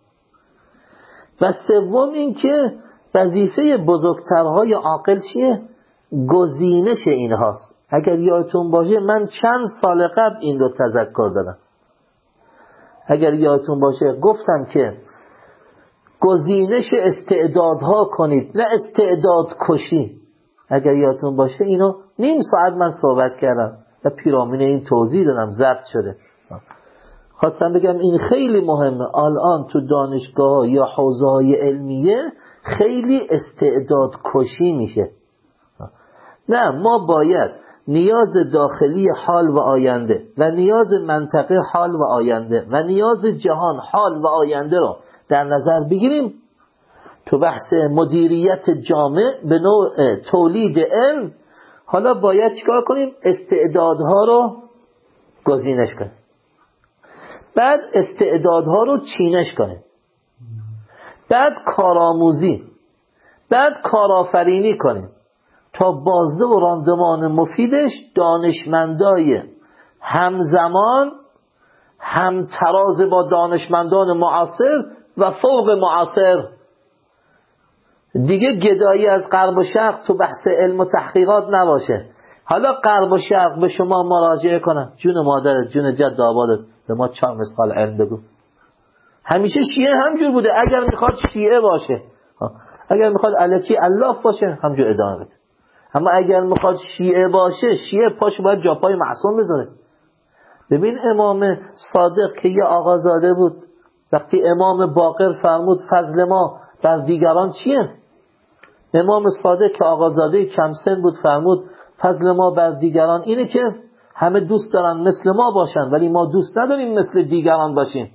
و سوم این که وظیفه بزرگترهای عاقل چیه؟ گزینش اینهاست. اگر یادتون باشه من چند سال قبل این رو تذکر دادم، اگر یادتون باشه گفتم که گزینش استعدادها کنید نه استعداد کشی. اگر یادتون باشه اینو نیم ساعت من صحبت کردم و پیرامون این توضیح دادم، ضبط شده. خواستم بگم این خیلی مهمه. الان تو دانشگاه یا حوزه‌های علمیه خیلی استعداد کشی میشه. نه، ما باید نیاز داخلی حال و آینده و نیاز منطقه حال و آینده و نیاز جهان حال و آینده رو در نظر بگیریم. تو بحث مدیریت جامع به نوع تولید علم، حالا باید چیکار کنیم؟ استعدادها رو گزینش کنیم، بعد استعدادها رو چینش کنیم، بعد کارآموزی، بعد کارآفرینی کنیم تا بازده و راندمان مفیدش دانشمندای همزمان هم تراز با دانشمندان معاصر و فوق معاصر. دیگه گدایی از غرب و شرق تو بحث علم و تحقیقات نباشه. حالا غرب و شرق به شما مراجعه کنن، جون مادرت جون جد آبادت به ما 4 مثقال علم بگو. همیشه شیعه همجور بوده. اگر میخواد شیعه باشه، اگر میخواد الکی الاف باشه همجور ادامه بده. اما اگر میخواد شیعه باشه، شیعه پاشو باید جاپای معصوم بذاره. ببین امام صادق که یه آقازاده بود، وقتی امام باقر فرمود فضل ما بر دیگران چیه؟ امام صادق که آقازاده کم سن بود فرمود فضل ما بر دیگران اینه که همه دوست دارن مثل ما باشن ولی ما دوست نداریم مثل دیگران باشیم.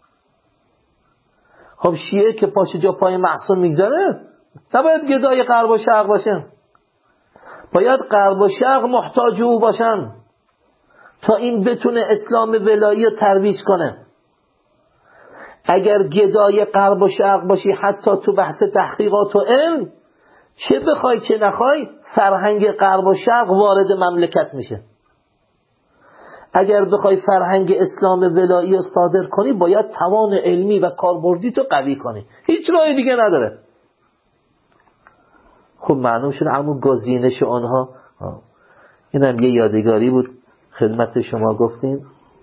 خب شیعه که پاش جا پای معصوم میگذاره نباید گدای غرب و شرق باشن، باید غرب و شرق محتاج او باشن تا این بتونه اسلام ولایی رو ترویج کنه. اگر گدای غرب و شرق باشی حتی تو بحث تحقیقات و علم، چه بخوای چه نخوای فرهنگ غرب و شرق وارد مملکت میشه. اگر بخوای فرهنگ اسلام ولایی رو صادر کنی باید توان علمی و کاربردی تو قوی کنی، هیچ راه دیگه نداره. خب معلوم شد همون گزینش آنها. اینم یه یادگاری بود خدمت شما گفتیم.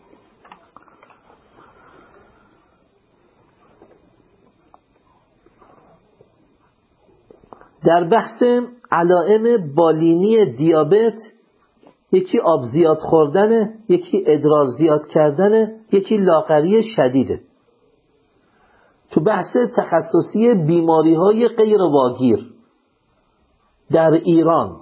در بحث علائم بالینی دیابت، یکی آب زیاد خوردنه، یکی ادرار زیاد کردنه، یکی لاغری شدیده. تو بحث تخصصی بیماری‌های غیر واگیر در ایران،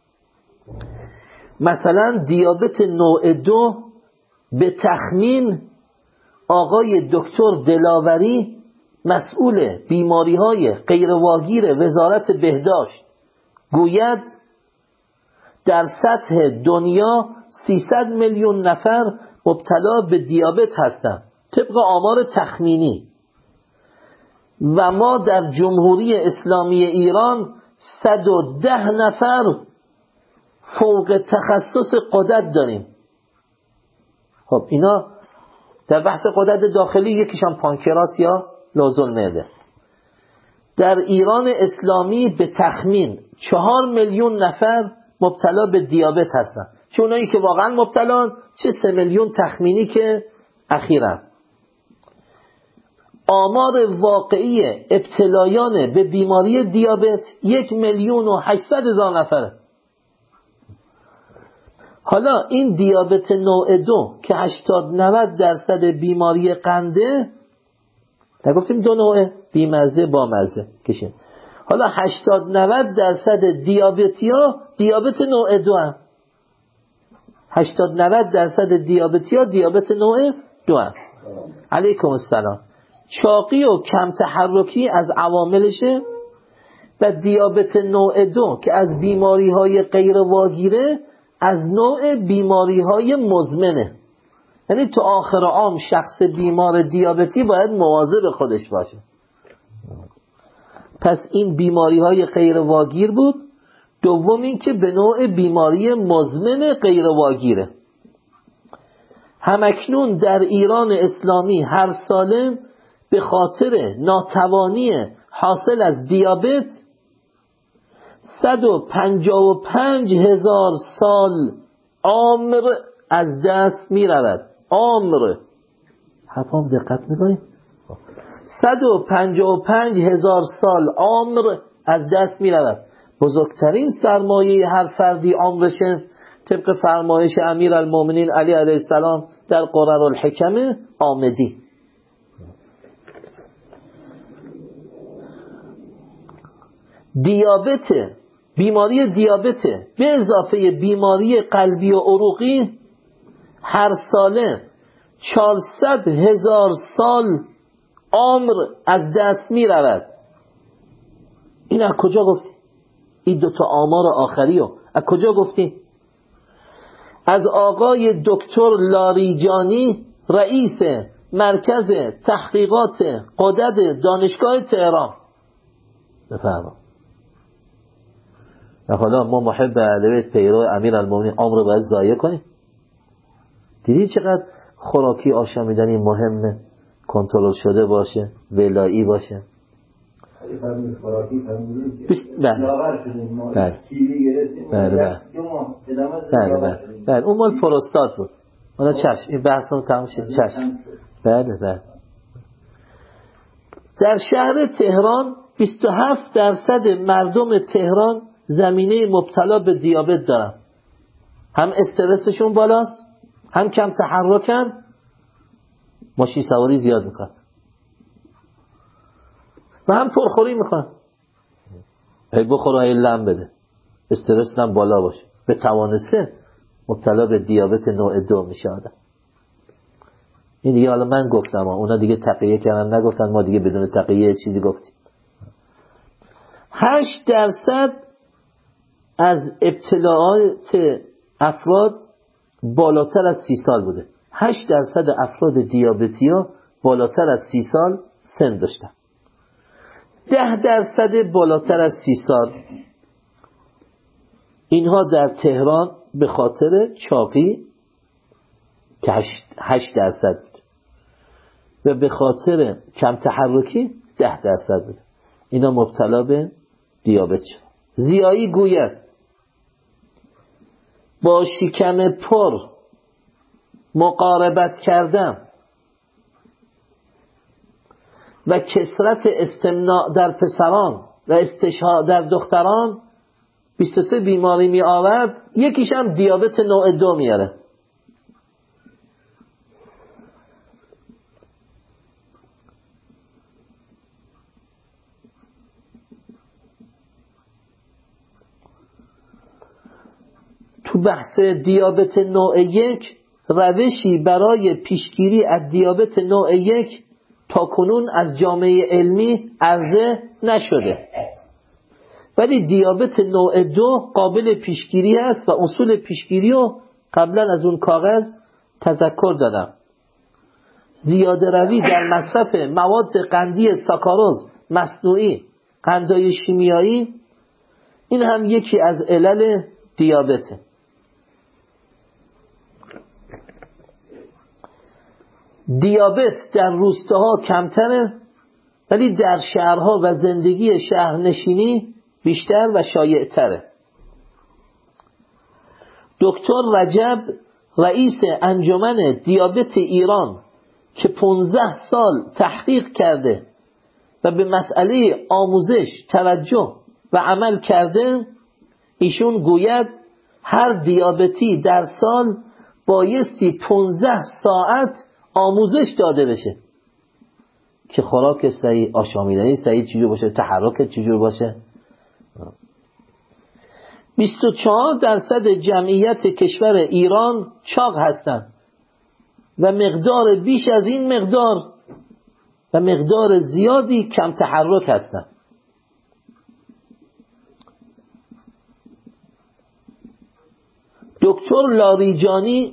مثلا دیابت نوع 2 به تخمین آقای دکتر دلاوری مسئول بیماری‌های غیر واگیر وزارت بهداشت گوید در سطح دنیا 300 میلیون نفر مبتلا به دیابت هستند طبق آمار تخمینی، و ما در جمهوری اسلامی ایران 110 نفر فوق تخصص غدد داریم. خب اینا در بحث غدد داخلی، یکیشان پانکراس یا لوزالمعده. در ایران اسلامی به تخمین 4 میلیون نفر مبتلا به دیابت هستن، چه اونایی که واقعا مبتلان، چه 3 میلیون تخمینی که اخیراً. آمار واقعی ابتلایان به بیماری دیابت 1,800,000 نفره. حالا این دیابت نوع 2 که 80-90% بیماری قنده، نگفتیم دو نوعه، بیمزه بامزه کشیم. حالا 80-90% دیابتیا دیابت نوع 2 هم. 80-90% دیابتیا دیابت نوع 2 هم. علیکم السلام. چاقی و کم تحرکی از عواملشه، و دیابت نوع 2 که از بیماری های غیر واگیره از نوع بیماری های مزمنه. یعنی تو آخر عام شخص بیمار دیابتی باید مواظب خودش باشه. پس این بیماری های غیر واگیر بود. دوم این که به نوع بیماری مزمن غیر واگیره. همکنون در ایران اسلامی هر ساله به خاطر ناتوانی حاصل از دیابت 155,000 سال عمر از دست می رود. عمر حفام دقت میکنید؟ 155,000 سال عمر از دست می رود. بزرگترین سرمایه هر فردی عمرشه، طبق فرمایش امیرالمومنین علی علیه السلام در قرر الحکم آمدی. دیابت، بیماری دیابت به اضافه بیماری قلبی و عروقی هر ساله 400,000 سال عمر از دست می رود. این از کجا گفتی؟ این دوتا آمار آخریو از کجا گفتی؟ از آقای دکتر لاریجانی، رئیس مرکز تحقیقات غدد دانشگاه تهران. بفرما. حالا ما محب اهل بیت پیرو امیرالمومنین عمر باید ضایع کنیم؟ دیدی چقدر خوراکی آشامیدنی مهمه، کنترل شده باشه، ولایی باشه. بله اون مال پروستات بود. حالا چشم این بحثمون تموم شد. چشم. بله. در شهر تهران 27% مردم تهران زمینه مبتلا به دیابت دارن. هم استرسشون بالاست، هم کم تحرکن، ماشین سواری زیاد میکنن و هم پرخوری میکنن. هی بخور هی لم بده، استرس هم بالا باشه، به توانسته مبتلا به دیابت نوع 2 میشه آدم. این دیگه حالا من گفتم، اونا دیگه تقیه کردن نگفتن، ما دیگه بدون تقیه چیزی گفتیم. 8% از ابتلاعات افراد بالاتر از 30 سال بوده. 8% افراد دیابتی ها بالاتر از 30 سال سن داشتن. 10% بالاتر از 30 سال. اینها در تهران به خاطر چاقی که 8% بود و به خاطر کم تحرکی 10% بود. اینا مبتلا به دیابت شد. ضیایی گوید با شکم پر مقاربت کردن و کثرت استمناء در پسران و استشهاد در دختران 23 بیماری می آورد. یکیش هم دیابت نوع 2 میاره. تو بحث دیابت نوع 1 روشی برای پیشگیری از دیابت نوع 1 تا کنون از جامعه علمی عرضه نشده، ولی دیابت نوع 2 قابل پیشگیری است و اصول پیشگیری رو قبلا از اون کاغذ تذکر دادم. زیاده روی در مصرف مواد قندی ساکاروز مصنوعی، قندهای شیمیایی، این هم یکی از علل دیابته. دیابت در روستاها کمتره، ولی در شهرها و زندگی شهرنشینی بیشتر و شایع‌تره. دکتر رجب رئیس انجمن دیابت ایران که 15 سال تحقیق کرده و به مسئله آموزش توجه و عمل کرده، ایشون گوید هر دیابتی در سال بایستی 15 ساعت آموزش داده بشه که خوراک صحیح، آشامیدنی صحیح چجور باشه، تحرک چجور باشه. 24% جمعیت کشور ایران چاق هستند و مقدار بیش از این مقدار و مقدار زیادی کم تحرک هستند. دکتر لاریجانی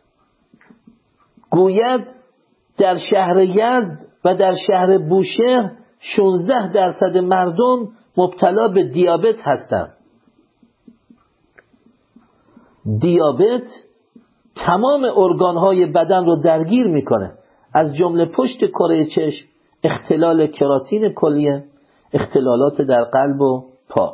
گوید در شهر یزد و در شهر بوشهر 16% مردم مبتلا به دیابت هستند. دیابت تمام ارگانهای بدن رو درگیر میکنه، از جمله پشت کره چشم، اختلال کراتین کلیه، اختلالات در قلب و پا.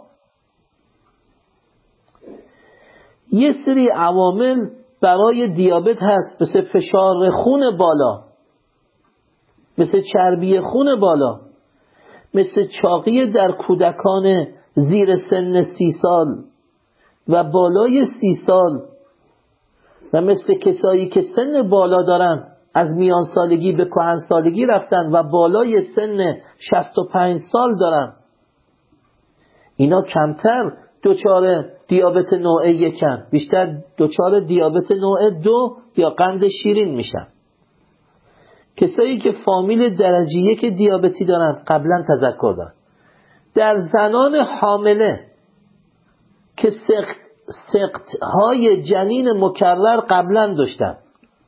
یه سری عوامل برای دیابت هست، مثل فشار خون بالا، مثل چربی خون بالا، مثل چاقی در کودکان زیر سن 30 سال و بالای 30 سال و مثل کسایی که سن بالا دارن، از میان سالگی به کهن سالگی رفتن و بالای سن 65 سال دارن. اینا کمتر دچار دیابت نوع 1، بیشتر دچار دیابت نوع 2 یا قند شیرین میشن. کسایی که فامیل درجه 1 دیابتی دارن قبلا تذکر دارن. در زنان حامله که سقط‌های جنین مکرر قبلا داشتن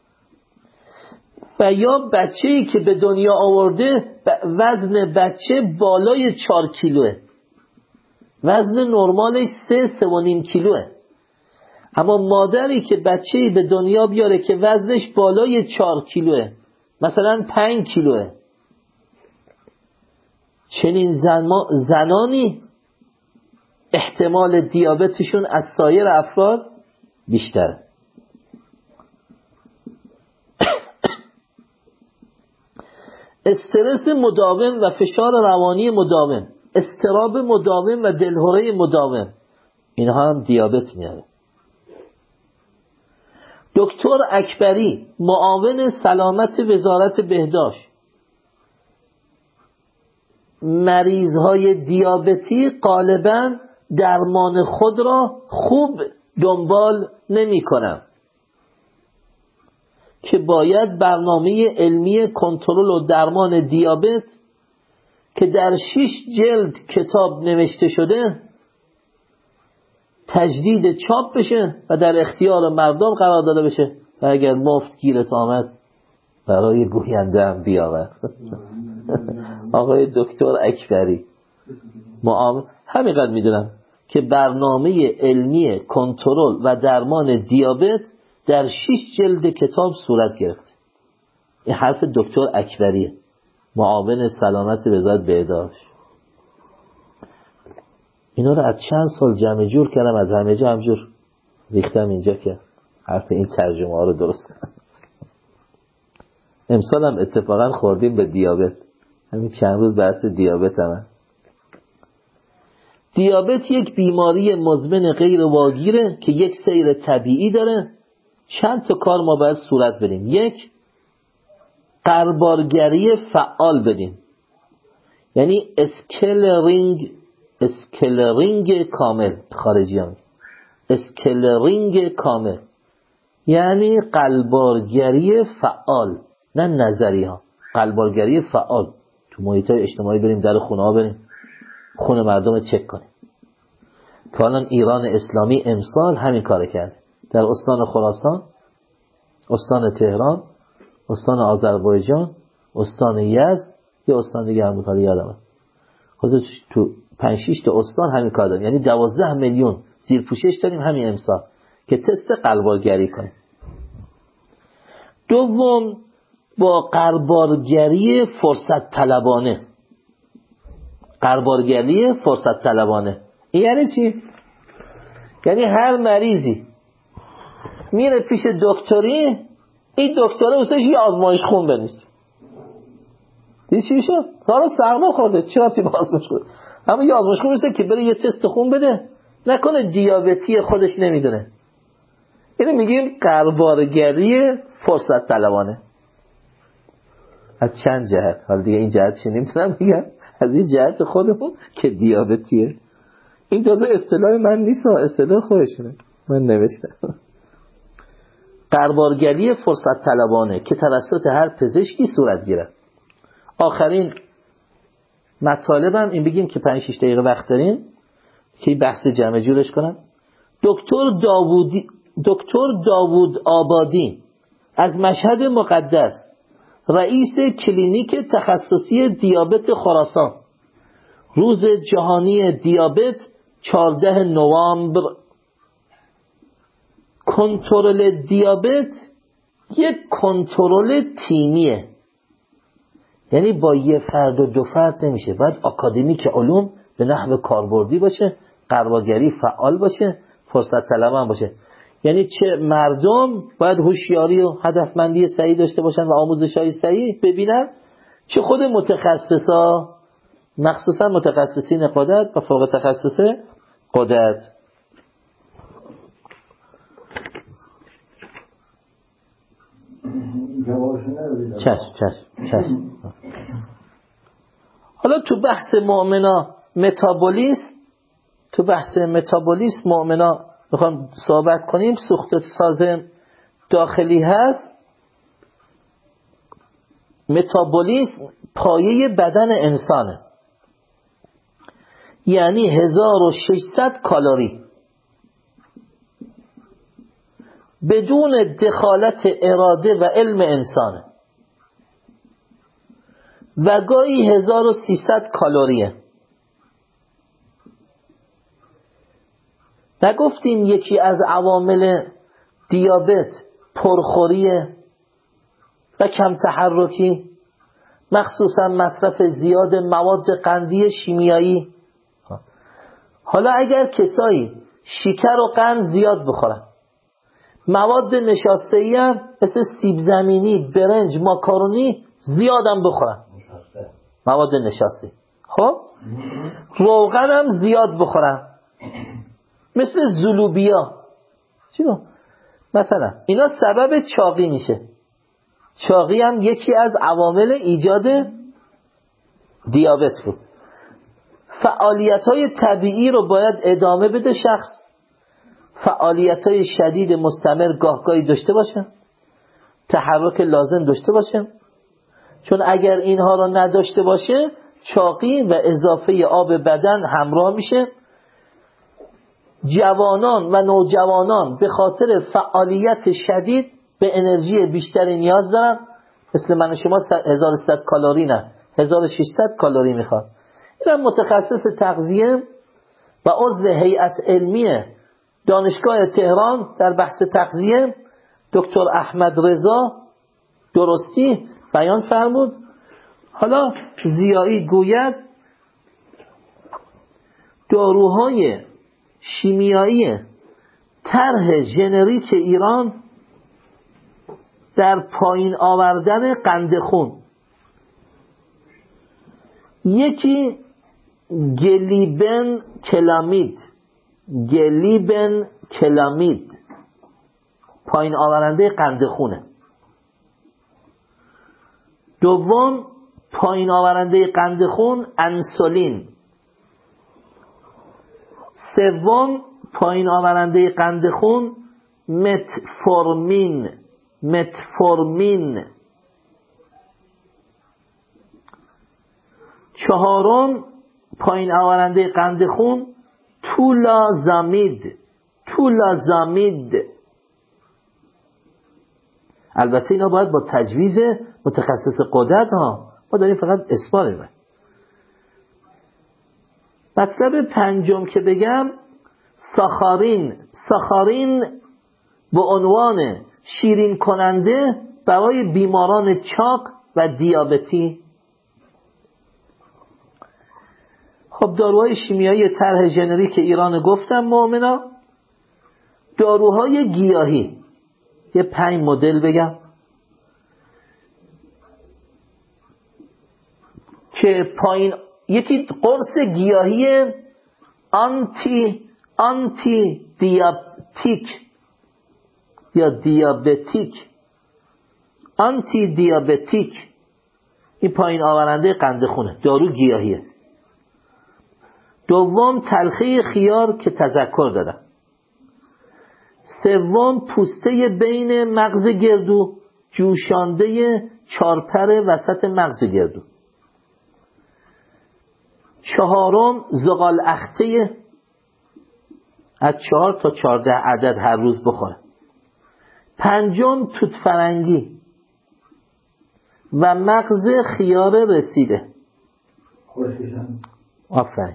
و یا بچه‌ای که به دنیا آورده وزن بچه بالای 4 کیلوه، وزن نرمالش 3.5 کیلوه، اما مادری که بچه‌ای به دنیا بیاره که وزنش بالای 4 کیلوه، مثلا 5 کیلوه، چنین زنانی احتمال دیابتشون از سایر افراد بیشتره. استرس مداوم و فشار روانی مداوم، اضطراب مداوم و دلهره مداوم، اینها هم دیابت میاره. دکتر اکبری معاون سلامت وزارت بهداشت: مریضهای دیابتی غالباً درمان خود را خوب دنبال نمی کنند که باید برنامه علمی کنترل و درمان دیابت که در 6 جلد کتاب نوشته شده تجدید چاپ بشه و در اختیار مردم قرار داده بشه و اگر مفت گیرت آمد برای گوینده هم بیاور. آقای دکتر اکبری همینقدر میدونم که برنامه علمی کنترل و درمان دیابت در 6 جلد کتاب صورت گرفته. این حرف دکتر اکبریه، معاون سلامت وزارت بهداشت. اینا رو از چند سال جمع جور کردم، از همه جا همجور ریختم اینجا که حرف این ترجمه ها رو درست کنم. امسال هم اتفاقا خوردیم به دیابت، همین چند روز بحث دیابت هم. دیابت یک بیماری مزمن غیر واگیره که یک سیر طبیعی داره. چند تا کار ما باید صورت بدیم. یک، قربالگری فعال بدیم، یعنی اسکلرینگ کامل، خارجیان اسکلرینگ کامل یعنی قلبارگری فعال، نه نظری ها، قلبارگری فعال. تو محیط اجتماعی بریم، در خونه ها بریم، خونه مردم رو چک کنیم. که الان ایران اسلامی امسال همین کار کرده. در استان خراسان، استان تهران، استان آذربایجان، استان یزد، یه استان دیگه هم می‌کنه یادمه. خودش تو 5-6 تا استان همین کار دارن. یعنی 12 میلیون زیر پوشش داریم همین امسال که تست قلبارگری کنیم. دوم، با قربالگری فرصت طلبانه. قربالگری فرصت طلبانه این یعنی چی؟ یعنی هر مریضی میره پیش دکتری، این دکتره واسه یه آزمایش خون بنویسه. دیدی چی شد؟ کارو سرما خورده، چرا تو آزمایش خون؟ اما یه آزمایش خون بنویسه که بره یه تست خون بده، نکنه دیابتی خودش نمیدونه. اینو میگیم قربالگری فرصت طلبانه. از چند جهت، حالا دیگه این جهت چی نمیتونم بگم، از این جهت خودمون که دیابتیه. این تازه اصطلاح من نیست، اصطلاح خودشونه، من نوشتم. قربالگری فرصت طلبانه که توسط هر پزشکی صورت گیرد. آخرین مطالبم این بگیم که 5-6 دقیقه وقت داریم که بحث جمع جورش کنم. دکتر داوود آبادی از مشهد مقدس، رئیس کلینیک تخصصی دیابت خراسان، روز جهانی دیابت 14 نوامبر. کنترل دیابت یک کنترل تیمیه، یعنی با یه فرد و 2 فرد نمیشه، باید آکادمیک علوم به نحو کاربردی باشه، قربالگری فعال باشه، فرصت طلبان باشه. یعنی چه مردم باید هوشیاری و هدفمندی صحیح داشته باشن و آموزش‌های صحیح ببینن، چه خود متخصصا، مخصوصا متخصصین قدرت و فوق تخصص قدرت. چشم. حالا تو بحث متابولیسم مؤمنا میخوام صحبت کنیم. سوخت ساز داخلی هست. متابولیسم پایه بدن انسانه، یعنی 1600 کالری بدون دخالت اراده و علم انسانه و گاهی 1300 کالریه. نگفتیم یکی از عوامل دیابت پرخوریه و کم تحرکی، مخصوصا مصرف زیاد مواد قندی شیمیایی. حالا اگر کسایی شکر و قند زیاد بخورن، مواد نشاسته‌ای هم مثل سیب زمینی، برنج، ماکارونی زیادم بخورن، مواد نشاسته، خب روغن هم زیاد بخورن مثل زلوبیا، چیو مثلا، اینا سبب چاقی میشه. چاقی هم یکی از عوامل ایجاد دیابت بود. فعالیت‌های طبیعی رو باید ادامه بده شخص، فعالیت‌های شدید مستمر گاهگاهی داشته باشه، تحرک لازم داشته باشه، چون اگر اینها رو نداشته باشه چاقی و اضافه آب بدن همراه میشه. جوانان و نوجوانان به خاطر فعالیت شدید به انرژی بیشتری نیاز دارن. مثل من و شما 1100 کالری نه 1600 کالری میخواد. اینم متخصص تغذیه و عضو هیئت علمی دانشگاه تهران در بحث تغذیه دکتر احمد رضا درستی بیان فرمود. حالا ضیایی گوید داروهای شیمیایی طرح ژنریک ایران در پایین آوردن قند خون، یکی گلیبن کلامید پایین آورنده قند خونه. دوم پایین آورنده قند خون انسولین. سوم پایین آورنده قند خون متفورمین. چهارم پایین آورنده قند خون تولازامید. البته اینا باید با تجویز متخصص قدرت ها، ما داریم فقط اسپار می‌کنیم. مطلب پنجم که بگم ساخارین به عنوان شیرین کننده برای بیماران چاق و دیابتی. خب داروهای شیمیایی طرح ژنریک ایران گفتم مؤمنا. داروهای گیاهی یه 5 مدل بگم که پایین. یکی قرص گیاهی آنتی دیابتیک یا دیابتیک، این پایین آورنده قند خونه، دارو گیاهیه. دوم تلخی خیار که تذکر دادم. سوم پوسته بین مغز گردو، جوشانده چارپر وسط مغز گردو. چهارم زغال اخته، از 4 تا 14 عدد هر روز بخوره. پنجم توت فرنگی و مغز خیار رسیده. آفرین.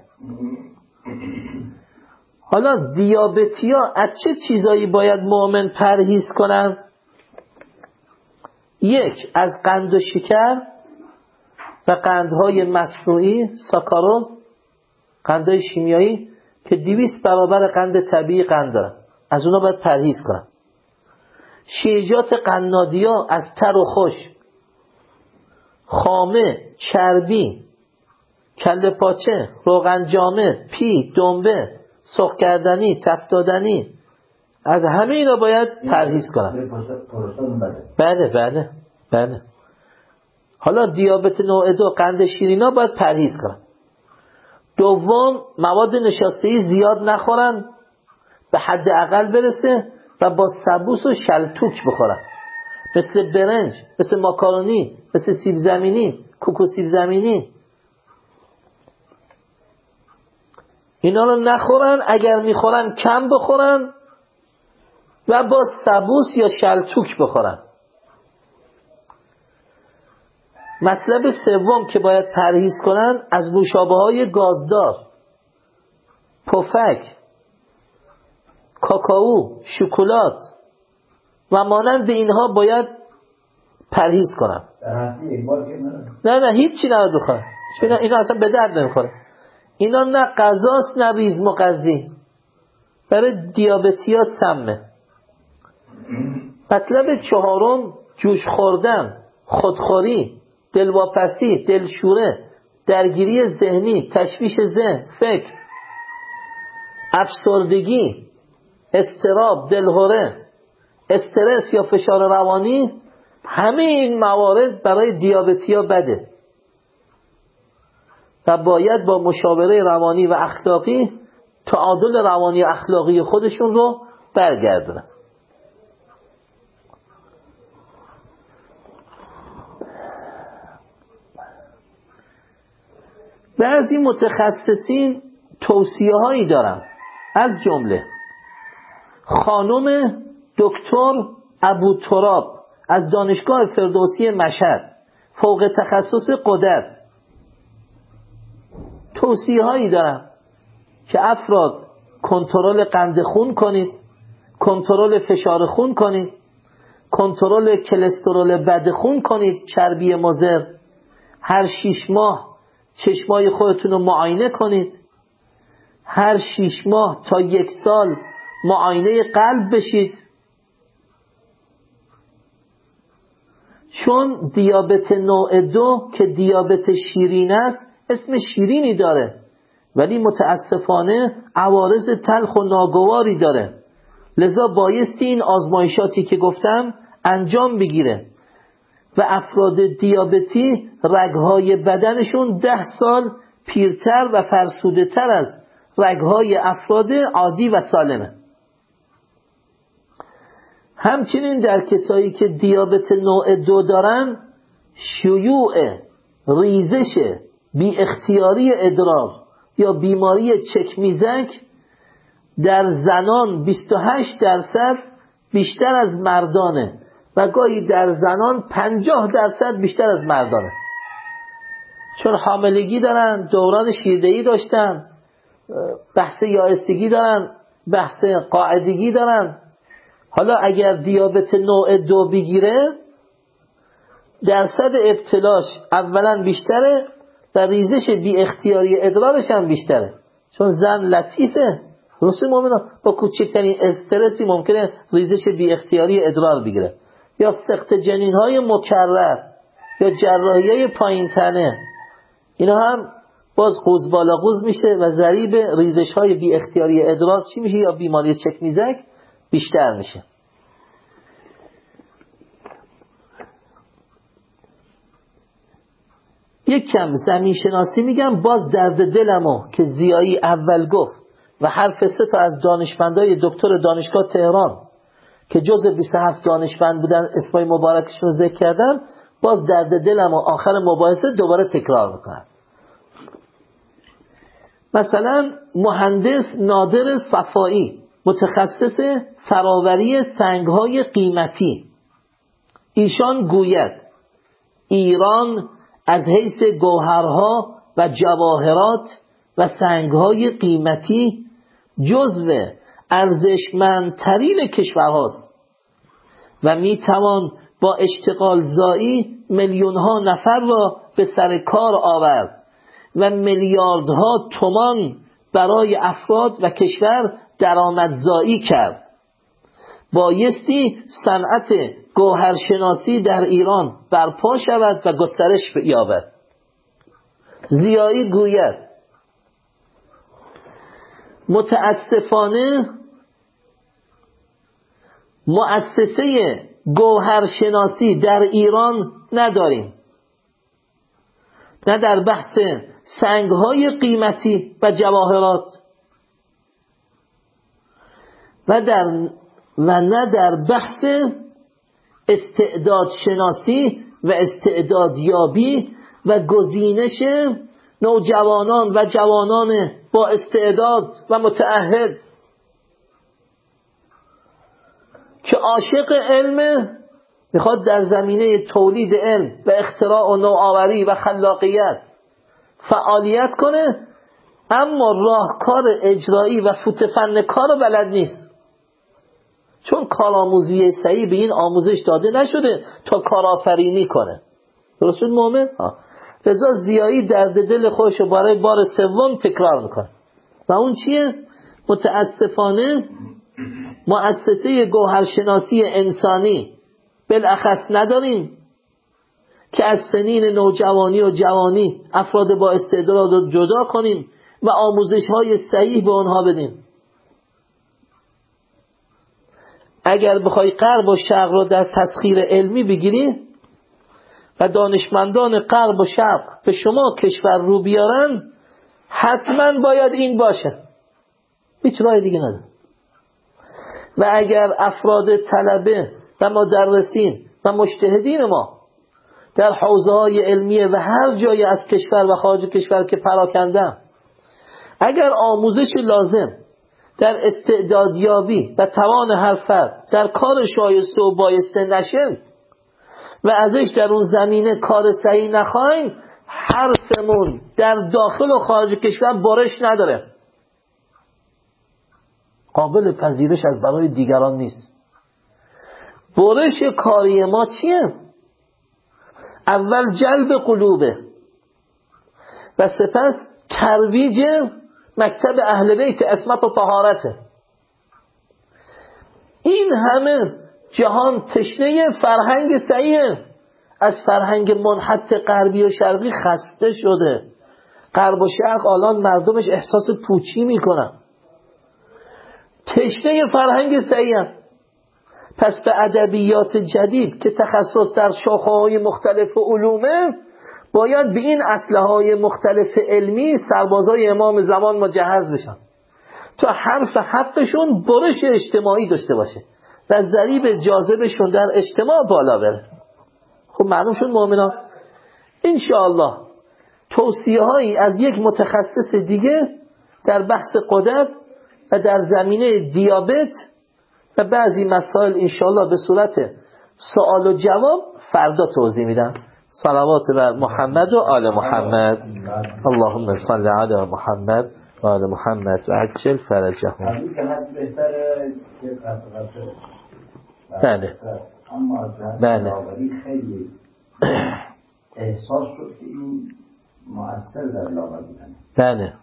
حالا دیابتیا از چه چیزایی باید مؤمن پرهیز کنن؟ یک، از قند و شکر و قندهای مصنوعی، ساکاروز، قندهای شیمیایی که 200 برابر قند طبیعی قند دارن، از اونا باید پرهیز کنن. شیرجات قنادیا از تر و خوش، خامه، چربی، کله پاچه، روغن جامه، پی، دنبه، سرخ کردنی، تفت دادنی، از همه اینا باید پرهیز کنن. بله. حالا دیابت نوع 2 قند شیرینا باید پرهیز کنن. دوم مواد نشاسته‌ای زیاد نخورن، به حد اقل برسه و با سبوس و شلتوک بخورن، مثل برنج، مثل ماکارونی، مثل سیب زمینی، کوکو سیب زمینی. اینا رو نخورن، اگر میخورن کم بخورن و با سبوس یا شلتوک بخورن. مطلب سوم که باید پرهیز کنن از نوشابه‌های گازدار، پفک، کاکائو، شکلات و مانند اینها باید پرهیز کنن. نه هیچی نباید بخورن. اینا اصلا به درد نمیخوره. اینا نه غذاست نه ریز مغذی، برای دیابتیا سمه. مطلب چهارم جوش خوردن، خودخوری، دلواپسی، دلشوره، درگیری ذهنی، تشویش ذهن، فکر، افسردگی، اضطراب، دلهره، استرس یا فشار روانی. همه این موارد برای دیابتیا بده و باید با مشاوره روانی و اخلاقی تعادل روانی و اخلاقی خودشون رو برگردونن. بعضی متخصصین توصیه هایی دارن، از جمله خانم دکتر ابو تراب از دانشگاه فردوسی مشهد، فوق تخصص قدرت، توصیه هایی دارن که افراد کنترل قند خون کنید، کنترل فشار خون کنید کنترل کلسترول بد خون کنید، چربی مضر. هر 6 ماه چشمای خودتون رو معاینه کنید. هر 6 ماه تا 1 سال معاینه قلب بشید. چون دیابت نوع 2 که دیابت شیرین است، اسم شیرینی داره ولی متاسفانه عوارض تلخ و ناگواری داره، لذا بایستی این آزمایشاتی که گفتم انجام بگیره و افراد دیابتی رگهای بدنشون 10 سال پیرتر و فرسوده تر از رگهای افراد عادی و سالمه. همچنین در کسایی که دیابت نوع 2 دارن، شیوع ریزش بی اختیاری ادرار یا بیماری چکمیزک در زنان 28% بیشتر از مردانه و گاهی در زنان 50% بیشتر از مردانه. چون حاملگی دارن، دوران شیردهی داشتن، بحث یائسگی دارن، بحث قاعدگی دارن. حالا اگر دیابت نوع 2 بگیره، درصد ابتلاش اولا بیشتره و ریزش بی اختیاری ادرارش هم بیشتره. چون زن لطیفه، درسته مومنان، با کوچکترین استرسی ممکنه ریزش بی اختیاری ادرار بگیره. یا سقط جنین های مکرر یا جراحی های پایین تنه، اینا هم باز قوز بالا قوز میشه و ضریب ریزش های بی اختیاری ادرار چی میشه؟ یا بیماری چکمیزک بیشتر میشه. یک کم زمین شناسی میگم. باز درد دلمو که زیایی اول گفت و حرف 3 تا از دانشمندای دکتر دانشگاه تهران که جزء 27 دانشمند بودن اسمای مبارکشون ذکر کردم، باز درد دلمو آخر مباحثه دوباره تکرار میکنم. مثلا مهندس نادر صفایی، متخصص فراوری سنگ‌های قیمتی، ایشان گوید ایران از حیث گوهرها و جواهرات و سنگ‌های قیمتی جزو ارزشمندترین کشورهاست و میتوان با اشتغال زایی میلیون‌ها نفر را به سر کار آورد و میلیاردها تومان برای افراد و کشور درآمدزایی کرد. بایستی صنعت گوهرشناسی در ایران برپا شود و گسترش یابد. زیایی گوید متاسفانه مؤسسه گوهرشناسی در ایران نداریم، نه در بحث سنگ‌های قیمتی و جواهرات و نه در بحث استعداد شناسی و استعداد یابی و گزینش نوجوانان و جوانان با استعداد و متأهل که عاشق علم، میخواد در زمینه تولید علم و اختراع و نوآوری و خلاقیت فعالیت کنه، اما راهکار اجرایی و فوت فن کار بلد نیست. چون کارآموزی صحیح به این آموزش داده نشده تا کارآفرینی کنه. درست مومن؟ لذا زیایی درد دل خودش رو برای بار 3 تکرار میکنه و اون چیه؟ متاسفانه مؤسسه گوهرشناسی انسانی بالاخص نداریم که از سنین نوجوانی و جوانی افراد با استعداد رو جدا کنیم و آموزش های صحیح به اونها بدیم. اگر بخوای غرب و شرق رو در تسخیر علمی بگیری و دانشمندان غرب و شرق به شما کشور رو بیارن، حتما باید این باشه، هیچ راه دیگه نداره. و اگر افراد طلبه و مدرسین و مجتهدین ما در حوزه‌های علمیه و هر جای از کشور و خارج کشور که پراکندن، اگر آموزش لازم در استعدادیابی و توان هر فرد در کار شایسته و بایسته نشه و ازش در اون زمینه کار صحیح نخواهیم، حرفمون در داخل و خارج کشور بارش نداره، قابل پذیرش از برای دیگران نیست. برش کاری ما چیه؟ اول جلب قلوبه و سپس ترویج مکتب اهل بیت عصمت و طهارته. این همه جهان تشنه فرهنگ صحیحه، از فرهنگ منحط غربی و شرقی خسته شده. غرب و شرق الان مردمش احساس پوچی میکنن، تشنه فرهنگ صحیحه. پس به ادبیات جدید که تخصص در شاخه‌های مختلف علومه، باید به این اسلحه‌های مختلف علمی سربازای امام زمان مجهز بشن تا حرف حقشون برش اجتماعی داشته باشه و ضریب جاذبشون در اجتماع بالا بره. خب معلوم شد مؤمنان. انشاءالله توصیه‌هایی از یک متخصص دیگه در بحث غدد و در زمینه دیابت و بعضی مسائل انشاءالله به صورت سوال و جواب فردا توضیح میدم. صلوات بر محمد و آل محمد. اللهم صل علی محمد و آل محمد و عجل فرجهم. بله بله خیلی احساس شد که این مؤثر در لاغر بودن. بله